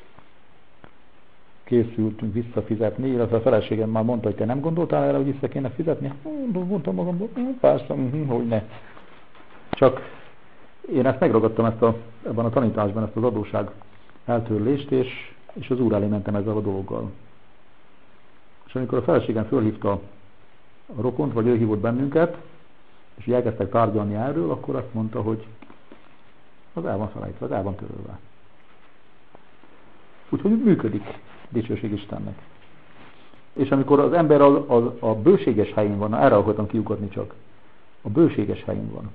készültünk visszafizetni, illetve a feleségem már mondta, hogy te nem gondoltál erre, hogy vissza kéne fizetni? Mondtam magamból, persze, hogy ne. Csak én ezt megragadtam ezt a, ebben a tanításban, ezt az adóság eltörlést, és, és az Úr elé mentem ezzel a dologgal. És amikor a feleségem fölhívta a rokont, vagy ő hívott bennünket, és elkezdtek tárgyalni erről, akkor azt mondta, hogy az el van felejtve, az el van törölve. Úgyhogy működik, dicsőség Istennek. És amikor az ember a, a, a bőséges helyén van, na, erre akartam kiukadni csak, a bőséges helyén van.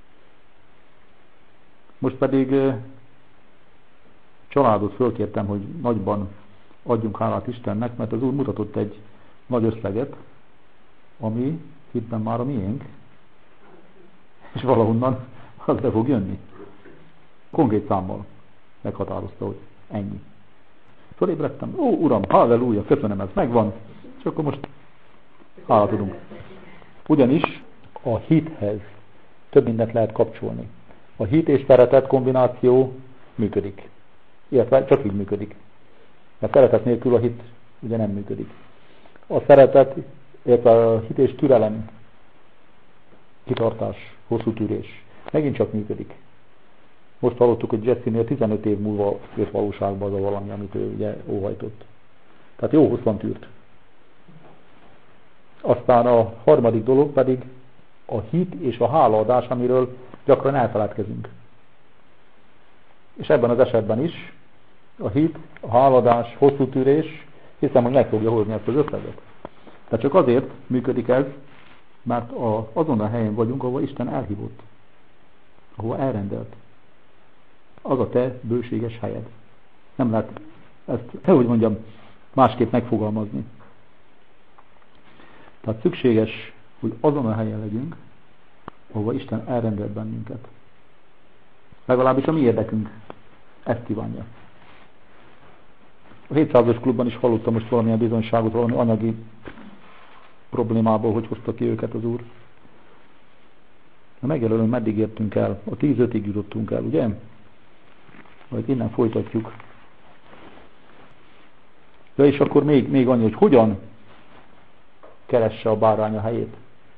Most pedig családot fölkértem, hogy nagyban adjunk hálát Istennek, mert az Úr mutatott egy nagy összeget, ami hitben már a miénk, és valahonnan az be fog jönni. Konkrét számmal meghatározta, hogy ennyi. Fölébredtem, ó Uram, halleluja, köszönöm, ez megvan, és akkor most hálát tudunk. Ugyanis a hithez több mindent lehet kapcsolni. A hit és szeretet kombináció működik. Illetve csak így működik. Mert szeretet nélkül a hit ugye nem működik. A szeretet, illetve a hit és türelem, kitartás, hosszú tűrés megint csak működik. Most hallottuk, hogy Jesse-nél tizenöt év múlva jött valóságba az a valami, amit ő ugye óhajtott. Tehát jó hosszan tűrt. Aztán a harmadik dolog pedig a hit és a hálaadás, amiről gyakran elfeledkezünk. És ebben az esetben is a hit, a hálaadás, hosszú tűrés, hiszem, hogy meg fogja hozni ezt az összeget. Tehát csak azért működik ez, mert a, azon a helyen vagyunk, ahol Isten elhívott, ahol elrendelt. Az a te bőséges helyed. Nem lehet ezt, hogy mondjam, másképp megfogalmazni. Tehát szükséges, hogy azon a helyen legyünk, ahova Isten elrendelt bennünket. Legalábbis a mi érdekünk ezt kívánja. A hétszázas klubban is hallottam most valamilyen bizonyságot, valami anyagi problémából, hogy hozta ki őket az Úr. Na megjelölöm, meddig értünk el? A tíz-ötig jutottunk el, ugye? Majd innen folytatjuk. Ja, és akkor még, még annyi, hogy hogyan keresse a bárány a helyét.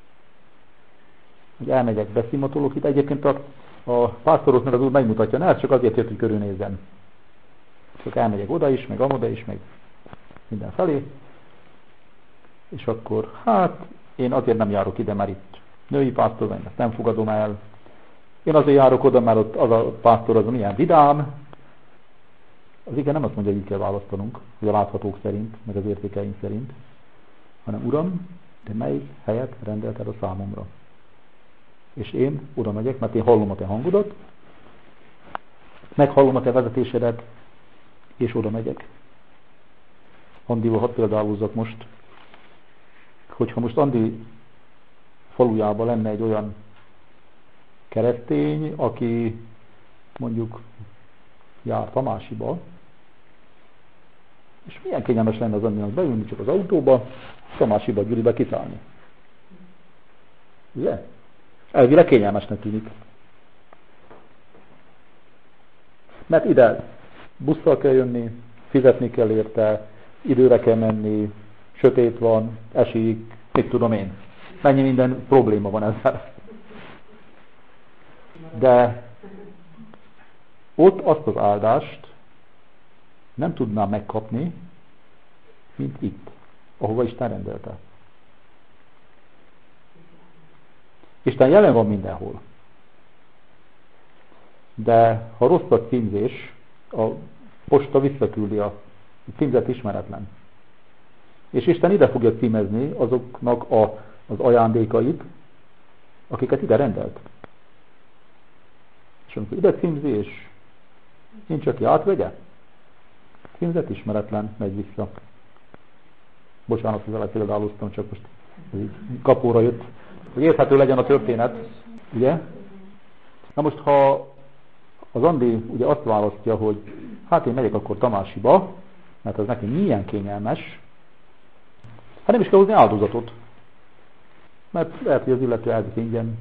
Hogy elmegyek, beszimatolok itt. Egyébként a, a pásztoroknak az Úr megmutatja, ne, csak azért jött, hogy körülnézzem. Csak elmegyek oda is, meg amoda is, meg mindenfelé. És akkor, hát, én azért nem járok ide, mert itt női pásztor van, ezt nem fogadom el. Én azért járok oda, mert ott az a pásztor az milyen vidám. Az igen nem azt mondja, hogy így kell választanunk, hogy a láthatók szerint, meg az értékeink szerint, hanem Uram, te melyik helyet rendelted a számomra? És én oda megyek, mert én hallom a te hangodat, meghallom a te vezetésedet, és oda megyek. Andival hadd példálózzak most, hogyha most Andi falujában lenne egy olyan keresztény, aki mondjuk jár Tamásiba, és milyen kényelmes lenne az Andinak beülni csak az autóba, Tamásiba, Gyuribe kiszállni. Ugye? Elvileg kényelmesnek tűnik. Mert ide busszal kell jönni, fizetni kell érte, időre kell menni, sötét van, esik, mit tudom én. Mennyi minden probléma van ezzel. De ott azt az áldást nem tudnám megkapni, mint itt, ahova Isten rendelte. Isten jelen van mindenhol. De ha rossz a címzés, a posta visszaküldi a címzet ismeretlen. És Isten ide fogja címezni azoknak a, az ajándékait, akiket ide rendelt. És amikor ide címzi, és nincs, aki átvegye, címzet ismeretlen, megy vissza. Bocsánat, hogy vele példáloztam, csak most ez így kapóra jött, hogy érthető legyen a történet, ugye? Na most, ha az Andi ugye azt választja, hogy hát én megyek akkor Tamásiba, mert az neki milyen kényelmes, hát nem is kell hozni áldozatot. Mert lehet, hogy az illető elviszi ingyen.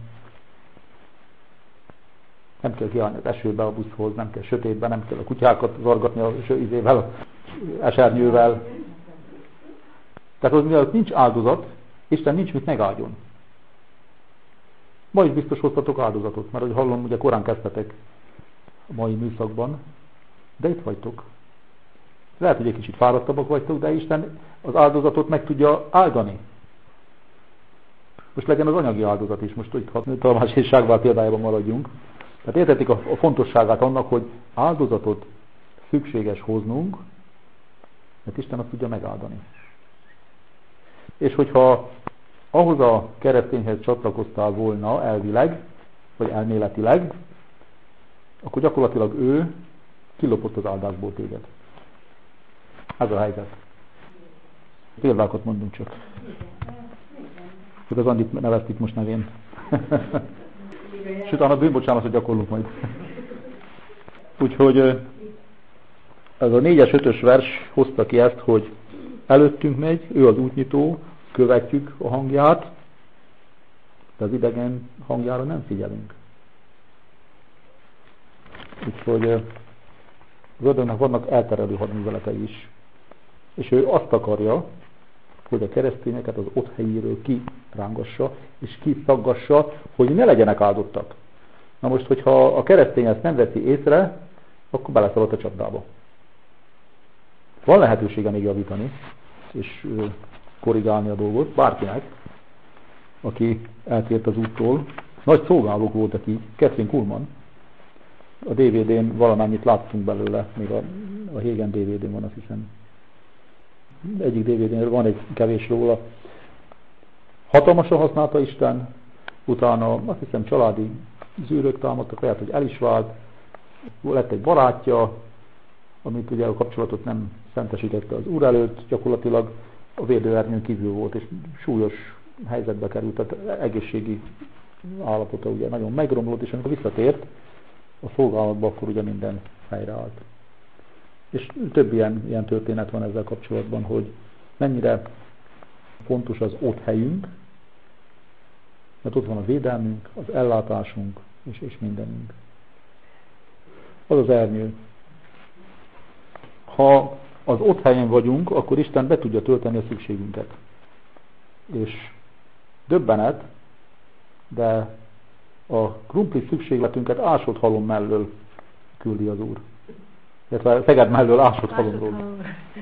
Nem kell kiállni az esőbe a buszhoz, nem kell sötétben, nem kell a kutyákat zorgatni a izével, a esernyővel. Tehát az, mivel nincs áldozat, Isten nincs mit megáldjon. Ma is biztos hoztatok áldozatot, mert ahogy hallom, ugye korán kezdtetek a mai műszakban, de itt vagytok. Lehet, hogy egy kicsit fáradtabbak vagytok, de Isten az áldozatot meg tudja áldani. Most legyen az anyagi áldozat is, most hogy Tamás és Ságvár példájában maradjunk. Tehát értetik a, a fontosságát annak, hogy áldozatot szükséges hoznunk, mert Isten azt tudja megáldani. És hogyha ahhoz a keresztényhez csatlakoztál volna elvileg, vagy elméletileg, akkor gyakorlatilag ő kilopott az áldásból téged. Ez a helyzet. Példákat mondunk csak. Hogy az Andit neveztik most nevén. És utána bűnbocsánatot gyakorlunk majd. Úgyhogy ez a négyes, ötös vers hozta ki ezt, hogy előttünk megy, ő az útnyitó, követjük a hangját, de az idegen hangjára nem figyelünk. Úgyhogy az ördögnek vannak elterelő hadműveletei is. És ő azt akarja, hogy a keresztényeket az ott helyéről kirángassa, és kiszaggassa, hogy ne legyenek áldottak. Na most, hogyha a keresztény ezt nem veszi észre, akkor beleszaladt a csapdába. Van lehetősége még javítani, és korrigálni a dolgot, bárkinek, aki eltért az úttól. Nagy szolgálók voltak így, Kathryn Kuhlman. A dé vé dén valamennyit láttunk belőle, még a, a Hagen dé vé dén van, azt hiszem. Egyik dé vé dén van egy kevés róla. Hatalmasan használta Isten, utána azt hiszem családi zűrök támadtak, lehet, hogy el is vált, lett egy barátja, amit ugye a kapcsolatot nem szentesítette az Úr előtt, gyakorlatilag a védőernyőn kívül volt, és súlyos helyzetbe került, tehát egészségi állapota ugye nagyon megromlott, és amikor visszatért a szolgálatba, akkor ugye minden helyreállt. És több ilyen, ilyen történet van ezzel kapcsolatban, hogy mennyire fontos az ott helyünk, mert ott van a védelmünk, az ellátásunk, és, és mindenünk. Az az ernyő. Ha az ott helyen vagyunk, akkor Isten be tudja tölteni a szükségünket. És döbbenet, de a krumpli szükségletünket ásott halom mellől küldi az Úr. Illetve Szeged mellől ásott halomról.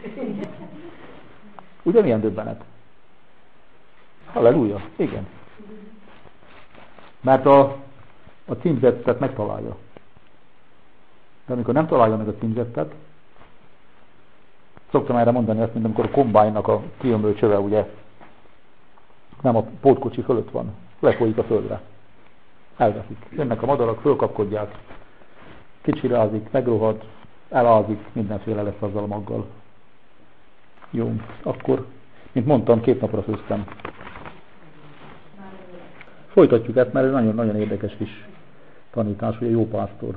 Ugye milyen döbbenet? Halleluja, igen. Mert a, a címzettet megtalálja. De amikor nem találja meg a címzettet, szoktam erre mondani azt, mint amikor a kombájnak a kiömlő csöve, ugye nem a pótkocsi fölött van, lefolyik a földre. Elveszik. Jönnek a madarak, fölkapkodják, kicsirázik, megrohad, elázik, mindenféle lesz azzal a maggal. Jó, akkor, mint mondtam, két napra főztem. Folytatjuk ezt, mert ez nagyon-nagyon érdekes kis tanítás, hogy a jó pásztor.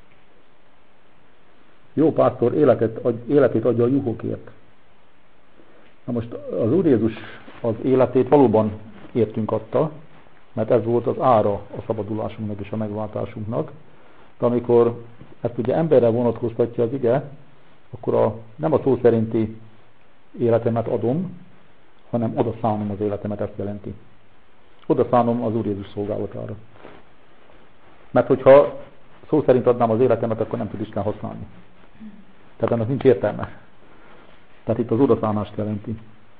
Jó pásztor életet, életét adja a juhokért. Na most az Úr Jézus az életét valóban értünk adta, mert ez volt az ára a szabadulásunknak és a megváltásunknak. De amikor ezt ugye emberre vonatkoztatja az ige, akkor a, nem a szó szerinti életemet adom, hanem oda szánom az életemet, ezt jelenti. Oda szánom az Úr Jézus szolgálatára. Mert hogyha szó szerint adnám az életemet, akkor nem tud Isten használni. Tehát ennek nincs értelme. Tehát itt az odaszánást jelenti.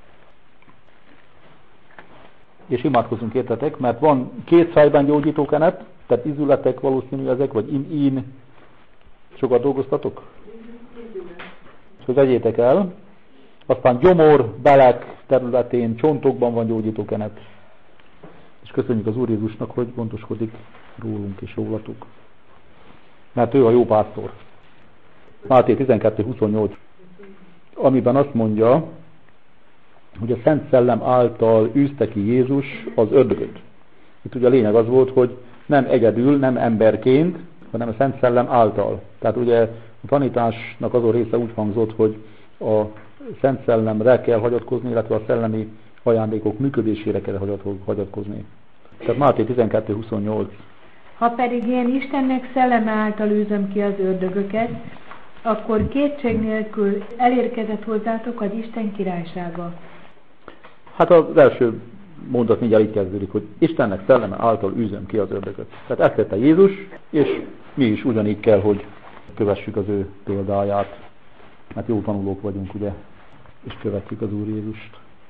És imádkozunk értetek, mert van két fejben gyógyító kenet, tehát izületek valószínű ezek, vagy in-in. Sokat dolgoztatok? És hogy vegyétek el. Aztán gyomor, belek területén, csontokban van gyógyító kenet. És köszönjük az Úr Jézusnak, hogy gondoskodik rólunk és rólatuk. Mert ő a jó pásztor. Máté tizenkettő huszonnyolc, amiben azt mondja, hogy a Szent Szellem által űzte ki Jézus az ördögöt. Itt ugye a lényeg az volt, hogy nem egyedül, nem emberként, hanem a Szent Szellem által. Tehát ugye a tanításnak azon része úgy hangzott, hogy a Szent Szellemre kell hagyatkozni, illetve a szellemi ajándékok működésére kell hagyatkozni. Tehát Máté tizenkettő huszonnyolc. Ha pedig én Istennek szelleme által űzöm ki az ördögöket, akkor kétség nélkül elérkezett hozzátok az Isten királysága. Hát az első mondat mindjárt így kezdődik, hogy Istennek szelleme által űzöm ki az ördögöt. Tehát ezt tette Jézus, és mi is ugyanígy kell, hogy kövessük az ő példáját. Mert jó tanulók vagyunk, ugye, és követjük az Úr Jézust.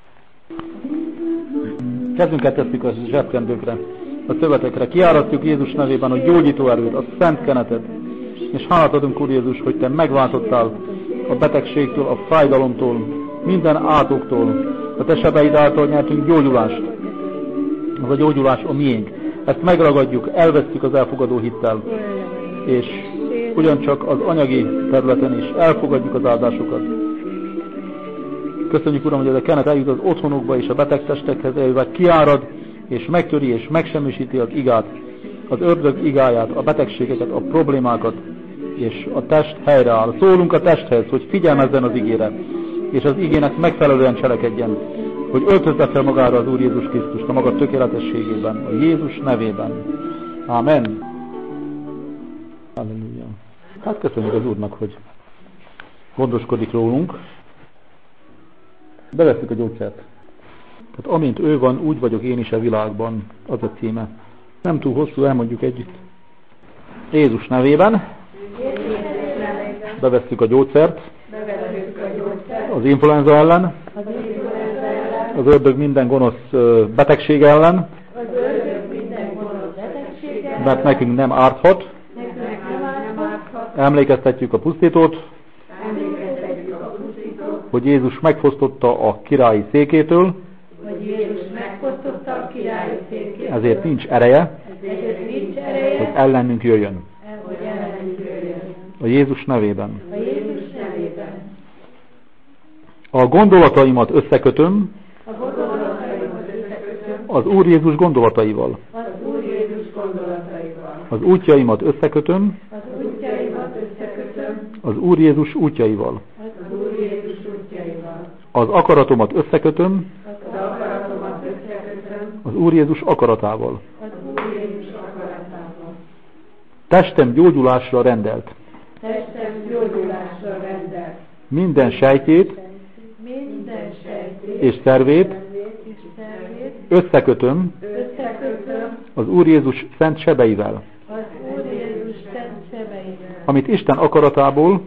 Kezünket tesszük a zsebkendőkre, a szövetekre, kiáratjuk Jézus nevében a gyógyító erőt, a szent kenetet, és hálát adunk, Úr Jézus, hogy Te megváltottál a betegségtől, a fájdalomtól, minden átoktól, a Te sebeid által nyertünk gyógyulást. Az a gyógyulás a miénk. Ezt megragadjuk, elvesztjük az elfogadó hittel, és ugyancsak az anyagi területen is elfogadjuk az áldásokat. Köszönjük, Uram, hogy ez a kenet eljut az otthonokba és a betegtestekhez, eljövet kiárad, és megtöri és megsemmisíti az igát, az ördög igáját, a betegségeket, a problémákat, és a test helyreáll. Szólunk a testhez, hogy figyelmezzen az igére, és az igének megfelelően cselekedjen, hogy öltözze fel magára az Úr Jézus Krisztust a maga tökéletességében, a Jézus nevében. Amen. Halleluja. Hát köszönjük az Úrnak, hogy gondoskodik rólunk. Bevesszük a gyógyszert. Tehát amint ő van, úgy vagyok én is a világban, az a címe. Nem túl hosszú, elmondjuk együtt. Jézus nevében. Bevesszük a gyógyszert. Az influenza ellen. Az ördög minden gonosz betegség ellen. Mert nekünk nem árthat. Emlékeztetjük a pusztítót, hogy Jézus megfosztotta a királyi székétől, hogy Jézus megfosztotta a királyi székét, ezért nincs ereje, ezért nincs ereje, hogy ellenünk jöjjön. hogy ellenünk jöjjön. A Jézus nevében. A Jézus nevében. A gondolataimat összekötöm, A gondolataimat összekötöm az Úr Jézus gondolataival. az Úr Jézus gondolataival. Az útjaimat összekötöm, Az útjaimat összekötöm az Úr Jézus útjaival. az Úr Jézus útjaival. Az akaratomat összekötöm, Az akaratomat összekötöm az Úr Jézus akaratával. az Úr Jézus akaratával. Testem gyógyulásra rendelt. Testem gyógyulásra rendelt. Minden sejtjét Minden sejtét és szervét és szervét összekötöm összekötöm az Úr Jézus szent sebeivel, az Úr Jézus szent sebeivel, amit Isten akaratából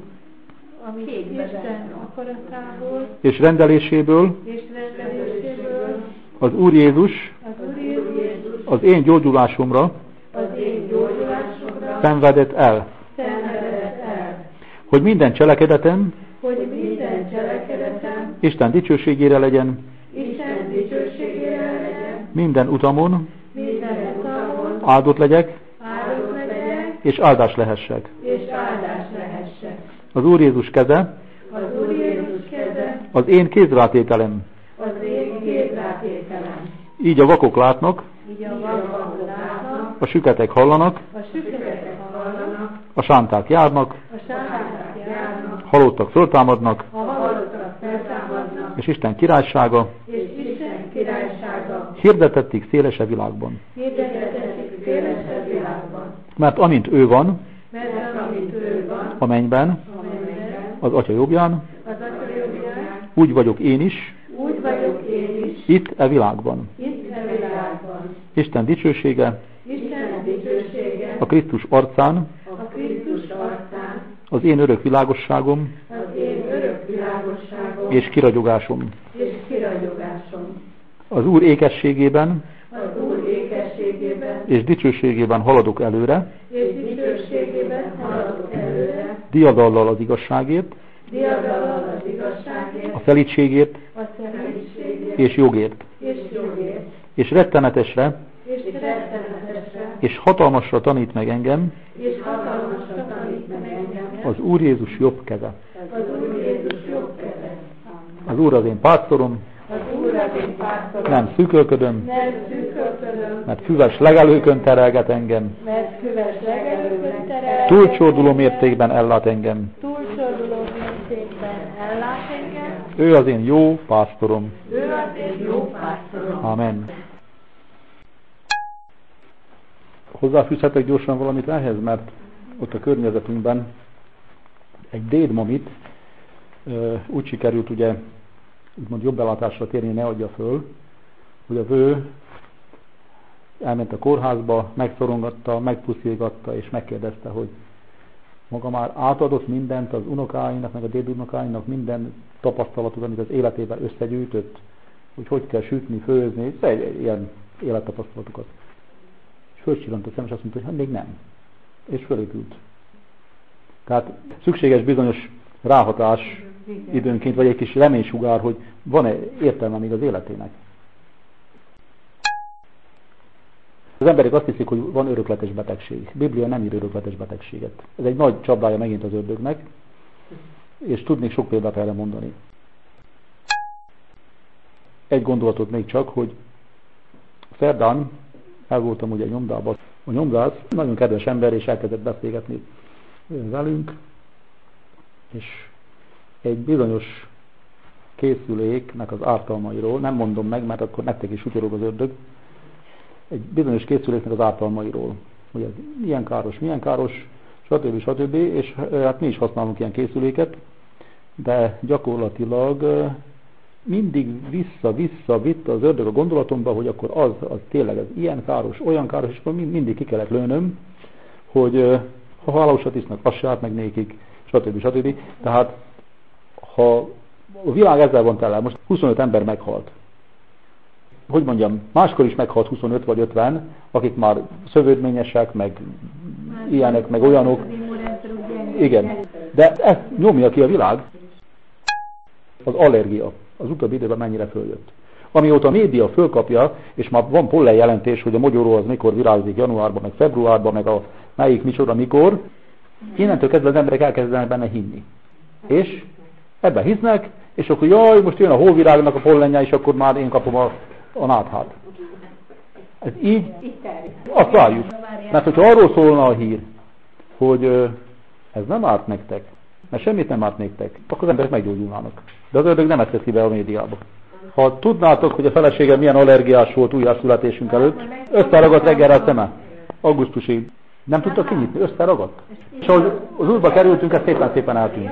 amit Isten akaratából és rendeléséből és rendeléséből az Úr Jézus az Úr Jézus az én gyógyulásomra az én gyógyulásomra szenvedett el, szenvedett el, hogy minden cselekedetem hogy minden cselekedetem Isten dicsőségére legyen, Isten dicsőségére legyen, minden utamon minden utamon áldott legyek, áldott legyek, és áldás lehessek. és áldás lehessek. Az Úr Jézus keze Az Úr Jézus keze az én kézrátételem, az én kézrátételem. így a vakok látnak, Így a vakok látnak, a süketek hallanak, a süketek hallanak, a sánták járnak, a sánták járnak, halottak föltámadnak, a halottak feltámadnak, és Isten királysága és Isten királysága hirdettették szélese világban. hirdetetik szélesebb világban. Mert amint ő van Mert amit ő van, a mennyben, a mennyben, az Atya jobbján, az Atya jobbján, úgy vagyok én is úgy vagyok én is, itt e világban. itt a világban. Isten dicsősége Isten dicsősége a Krisztus arcán, a Krisztus arcán, az én örök világosságom az én örök világosságom és kiragyogásom. és kiragyogásom. Az Úr ékességében Az Úr ékességében és dicsőségében haladok előre, és dicsőségében haladok előre, diadallal az igazságért, diadallal az igazságért, a szelídségért a személyiségért és jogért, és jogért, és rettenetesre és rettenetesre, és hatalmasra tanít meg engem és hatalmasra tanít meg engem az Úr Jézus jobb keze. az Úr Jézus jobb keze. Az Úr az én pásztorom, Az Úr az én pásztorom, nem szűkölködöm, nem szűkölködöm, mert füves legelőkön terelget engem, mert füves legelőkön terel, túlcsorduló mértékben ellát engem. túlcsorduló mértékben ellát engem, Ő az én jó pásztorom. ő az én jó pásztorom. pásztorom. Amen. Hozzáfűzhetek gyorsan valamit ehhez, mert ott a környezetünkben egy dédmamit úgy sikerült ugye úgymond jobb belátásra térni, ne adja föl, hogy a vő elment a kórházba, megszorongatta, megpuszilgatta, és megkérdezte, hogy maga már átadott mindent az unokáinak, meg a dédunokáinak, minden tapasztalatot, amit az életében összegyűjtött, hogy hogy kell sütni, főzni, ilyen élettapasztalatokat. És fölcsillant a szem, és azt mondta, hogy hát még nem. És fölépült. Tehát szükséges bizonyos ráhatás időnként, vagy egy kis reménysugár, hogy van-e értelme még az életének. Az emberek azt hiszik, hogy van örökletes betegség. A Biblia nem ír örökletes betegséget. Ez egy nagy csapdája megint az ördögnek, és tudnék sok példát erre mondani. Egy gondolatot még csak, hogy szerdán el voltam ugye nyomdában. A nyomdász nagyon kedves ember, és elkezdett beszélgetni velünk, és egy bizonyos készüléknek az ártalmairól, nem mondom meg, mert akkor nektek is sutyorog az ördög, egy bizonyos készüléknek az ártalmairól, hogy ez milyen káros, milyen káros, stb. stb. És hát mi is használunk ilyen készüléket, de gyakorlatilag mindig vissza-vissza vitte az ördög a gondolatomba, hogy akkor az, az tényleg ez ilyen káros, olyan káros, és akkor mindig ki kellett lőnöm, hogy ha halósat isznak, az se állt meg nékik, stb. stb. Tehát ha a világ ezzel van tele, most huszonöt ember meghalt. Hogy mondjam, máskor is meghalt huszonöt vagy ötven, akik már szövődményesek, meg ilyenek, meg olyanok. Igen, de ezt nyomja ki a világ. Az allergia az utóbbi időben mennyire följött. Amióta a média fölkapja, és már van pollen jelentés, hogy a mogyoró az mikor virágzik, januárban, meg februárban, meg a melyik micsoda mikor, innentől kezdve az emberek elkezdenek benne hinni. És ebben hisznek, és akkor jaj, most jön a hóvirágnak a pollenje, és akkor már én kapom a, a náthát. Ez így, azt várjuk. Mert hogyha arról szólna a hír, hogy ez nem árt nektek, mert semmit nem árt nektek, akkor az emberek meggyógyulnának. De az ördög nem ezt teszi be a médiába. Ha tudnátok, hogy a feleségem milyen allergiás volt újjászületésünk előtt, összeragadt reggelre a szeme. Augusztusig. Nem tudta kinyitni, összeragadt. És ahogy az útba kerültünk, ez szépen-szépen eltűnt.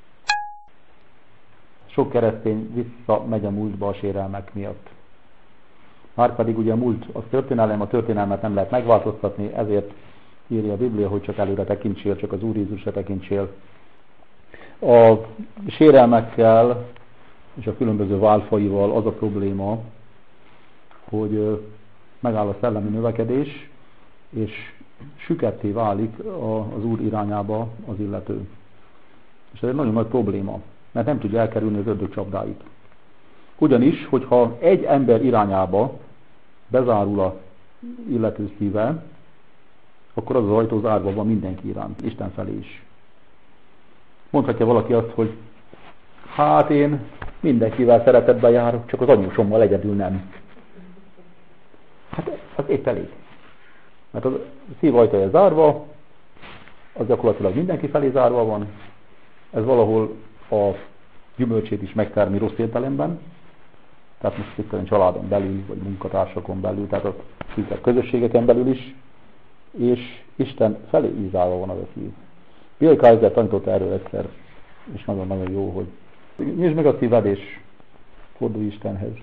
Sok keresztény visszamegy a múltba a sérelmek miatt. Márpedig ugye a múlt az történelem, a történelmet nem lehet megváltoztatni, ezért írja a Biblia, hogy csak előre tekintsél, csak az Úr Jézusra tekintsél. A sérelmekkel és a különböző válfaival az a probléma, hogy megáll a szellemi növekedés, és süketté válik az Úr irányába az illető. És ez egy nagyon nagy probléma, mert nem tudja elkerülni az ördög csapdáit. Ugyanis, hogyha egy ember irányába bezárul a illető szíve, akkor az az ajtó zárva van mindenki iránt, Isten felé is. Mondhatja valaki azt, hogy hát én mindenkivel szeretetben járok, csak az anyósommal egyedül nem. Hát az épp elég. Mert a szív ajtaja zárva, az gyakorlatilag mindenki felé zárva van, ez valahol a gyümölcsét is megtermi rossz értelemben, tehát most itt a családon belül, vagy munkatársakon belül, tehát a szűkebb közösségeken belül is, és Isten felé ízálva van az a szív. Bill Kaiser tanított erről egyszer, és nagyon-nagyon jó, hogy nyisd meg a szíved, és fordulj Istenhez.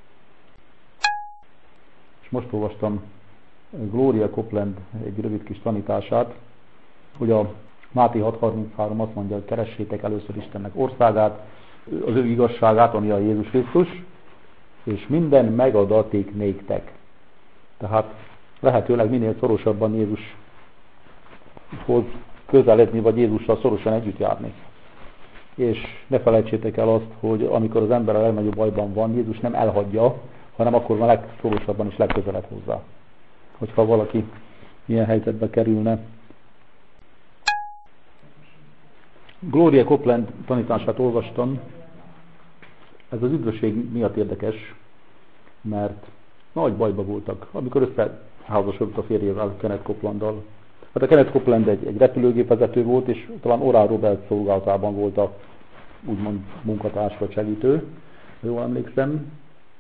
És most olvastam Gloria Copeland egy rövid kis tanítását, hogy a Máté hat harminchárom azt mondja, hogy keressétek először Istennek országát, az ő igazságát, ami a Jézus Krisztus, és minden megadaték néktek. Tehát lehetőleg minél szorosabban Jézushoz közeledni, vagy Jézussal szorosan együtt járni. És ne felejtsétek el azt, hogy amikor az ember a legnagyobb bajban van, Jézus nem elhagyja, hanem akkor van legszorosabban és legközelebb hozzá. Hogyha valaki ilyen helyzetbe kerülne. Gloria Copeland tanítását olvastam. Ez az üdvösség miatt érdekes, mert nagy bajba voltak, amikor összeházasodott a férjével, Kenneth Copelanddal. Hát a Kenneth Copeland egy, egy repülőgépvezető volt, és talán Oral Roberts szolgálatában volt a úgymond munkatárs vagy segítő, jól emlékszem.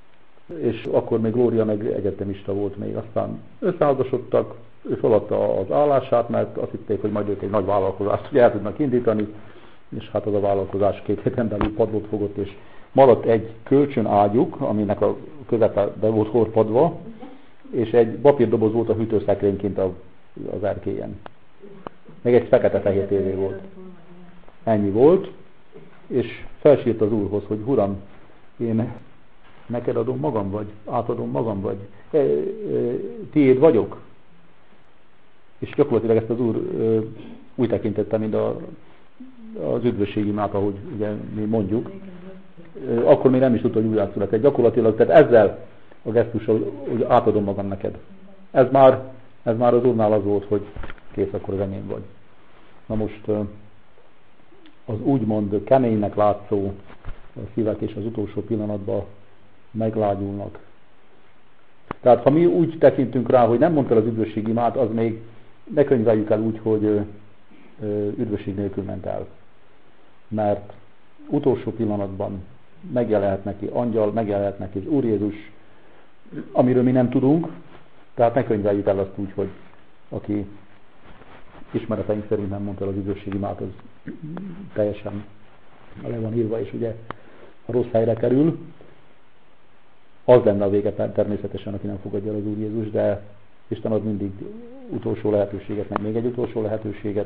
és akkor még Glória meg egyetemista volt még. Aztán összeházasodtak, ő feladta az állását, mert azt hitték, hogy majd ők egy nagy vállalkozást el tudnak indítani, és hát az a vállalkozás két héten belül padlót fogott, és maradt egy kölcsön ágyuk, aminek a közepe be volt horpadva, és egy papírdoboz volt a hűtőszekrényként az erkélyen. Meg egy fekete-fehér tévé volt. Ennyi volt, és felsírt az Úrhoz, hogy Uram, én neked adom magam, vagy átadom magam, vagy e, e, tiéd vagyok. És gyakorlatilag ezt az Úr e, úgy tekintette, mint a, az üdvösségi imát, ahogy ugye mi mondjuk. E, akkor még nem is tudta, hogy újjászületett. Gyakorlatilag, tehát ezzel a gesztussal, hogy átadom magam neked. Ez már, ez már az Úrnál az volt, hogy kész, akkor az enyém vagy. Na most az úgymond keménynek látszó szívek és az utolsó pillanatban meglágyulnak. Tehát ha mi úgy tekintünk rá, hogy nem mondta az üdvösség imát, az még ne könyveljük el úgy, hogy üdvösség nélkül ment el. Mert utolsó pillanatban megjelenhet neki angyal, megjelenhet neki az Úr Jézus, amiről mi nem tudunk, tehát ne könyveljük el azt úgy, hogy aki ismereteink szerint nem mondta az üdvösség imát, az teljesen le van írva, és ugye a rossz helyre kerül. Az lenne a vége természetesen, aki nem fogadja el az Úr Jézus, de Isten ad mindig utolsó lehetőséget, meg még egy utolsó lehetőséget.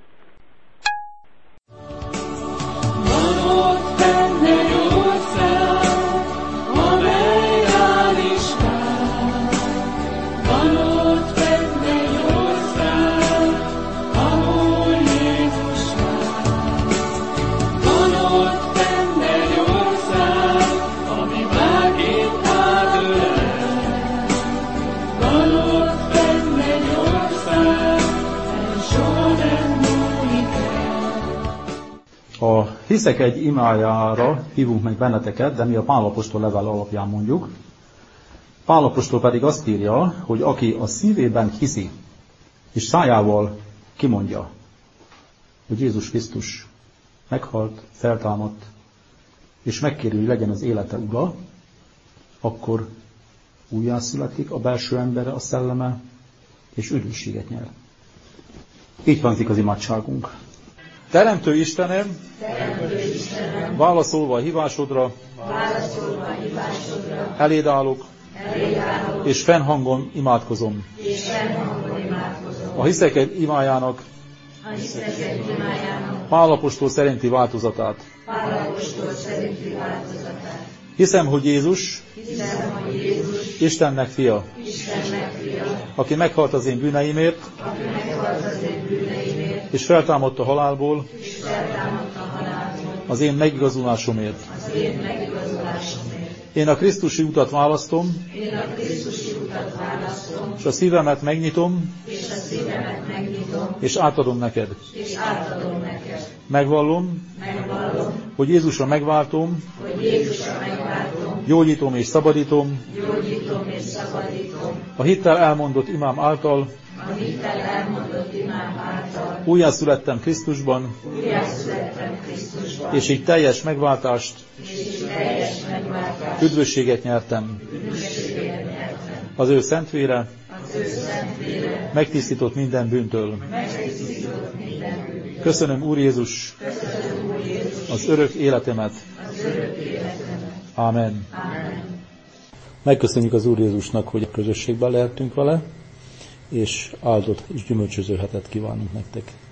A hiszek egy imájára hívunk meg benneteket, de mi a Pál apostol level alapján mondjuk. Pál apostol pedig azt írja, hogy aki a szívében hiszi, és szájával kimondja, hogy Jézus Krisztus meghalt, feltámadt, és megkéri, hogy legyen az élete ura, akkor újjászületik a belső embere, a szelleme, és üdvösséget nyer. Így hangzik az imádságunk. Teremtő Istenem, Teremtő Istenem, válaszolva a hívásodra, válaszolva a hívásodra eléd állok, eléd állok, és fennhangon imádkozom. És fennhangon imádkozom. A hiszek egy imájának, a hiszek egy imájának Pál apostol szerinti változatát. Pál apostol szerinti változatát. Hiszem, hogy Jézus, hiszem, hogy Jézus Istennek fia, Istennek fia, aki meghalt az én bűneimért, aki meghalt az én bűneimért, és feltámadt a halálból, és feltámadt a halálból, az én megigazulásomért. Az én megigazulásomért. Én a Krisztusi utat választom, én a Krisztusi utat választom, és a szívemet megnyitom, és a szívemet megnyitom, és átadom neked. És átadom neked. Megvallom, megvallom, hogy Jézusra megváltom, hogy Jézusra megváltom, gyógyítom és szabadítom, gyógyítom és szabadítom, a hittel elmondott imám által, a hittel elmondott imám által, újjászülettem Krisztusban, újjászülettem Krisztusban, és így teljes megváltást, és így teljes megváltást, üdvösséget nyertem, üdvösséget nyertem, az ő szentvére, az ő szentvére, megtisztított minden bűntől, megtisztított minden bűntől. Köszönöm, Úr Jézus, köszönöm, Úr Jézus, az örök életemet, az örök életemet. Amen. Amen. Megköszönjük az Úr Jézusnak, hogy a közösségben lehetünk vele, és áldott és gyümölcsöző hetet kívánunk nektek.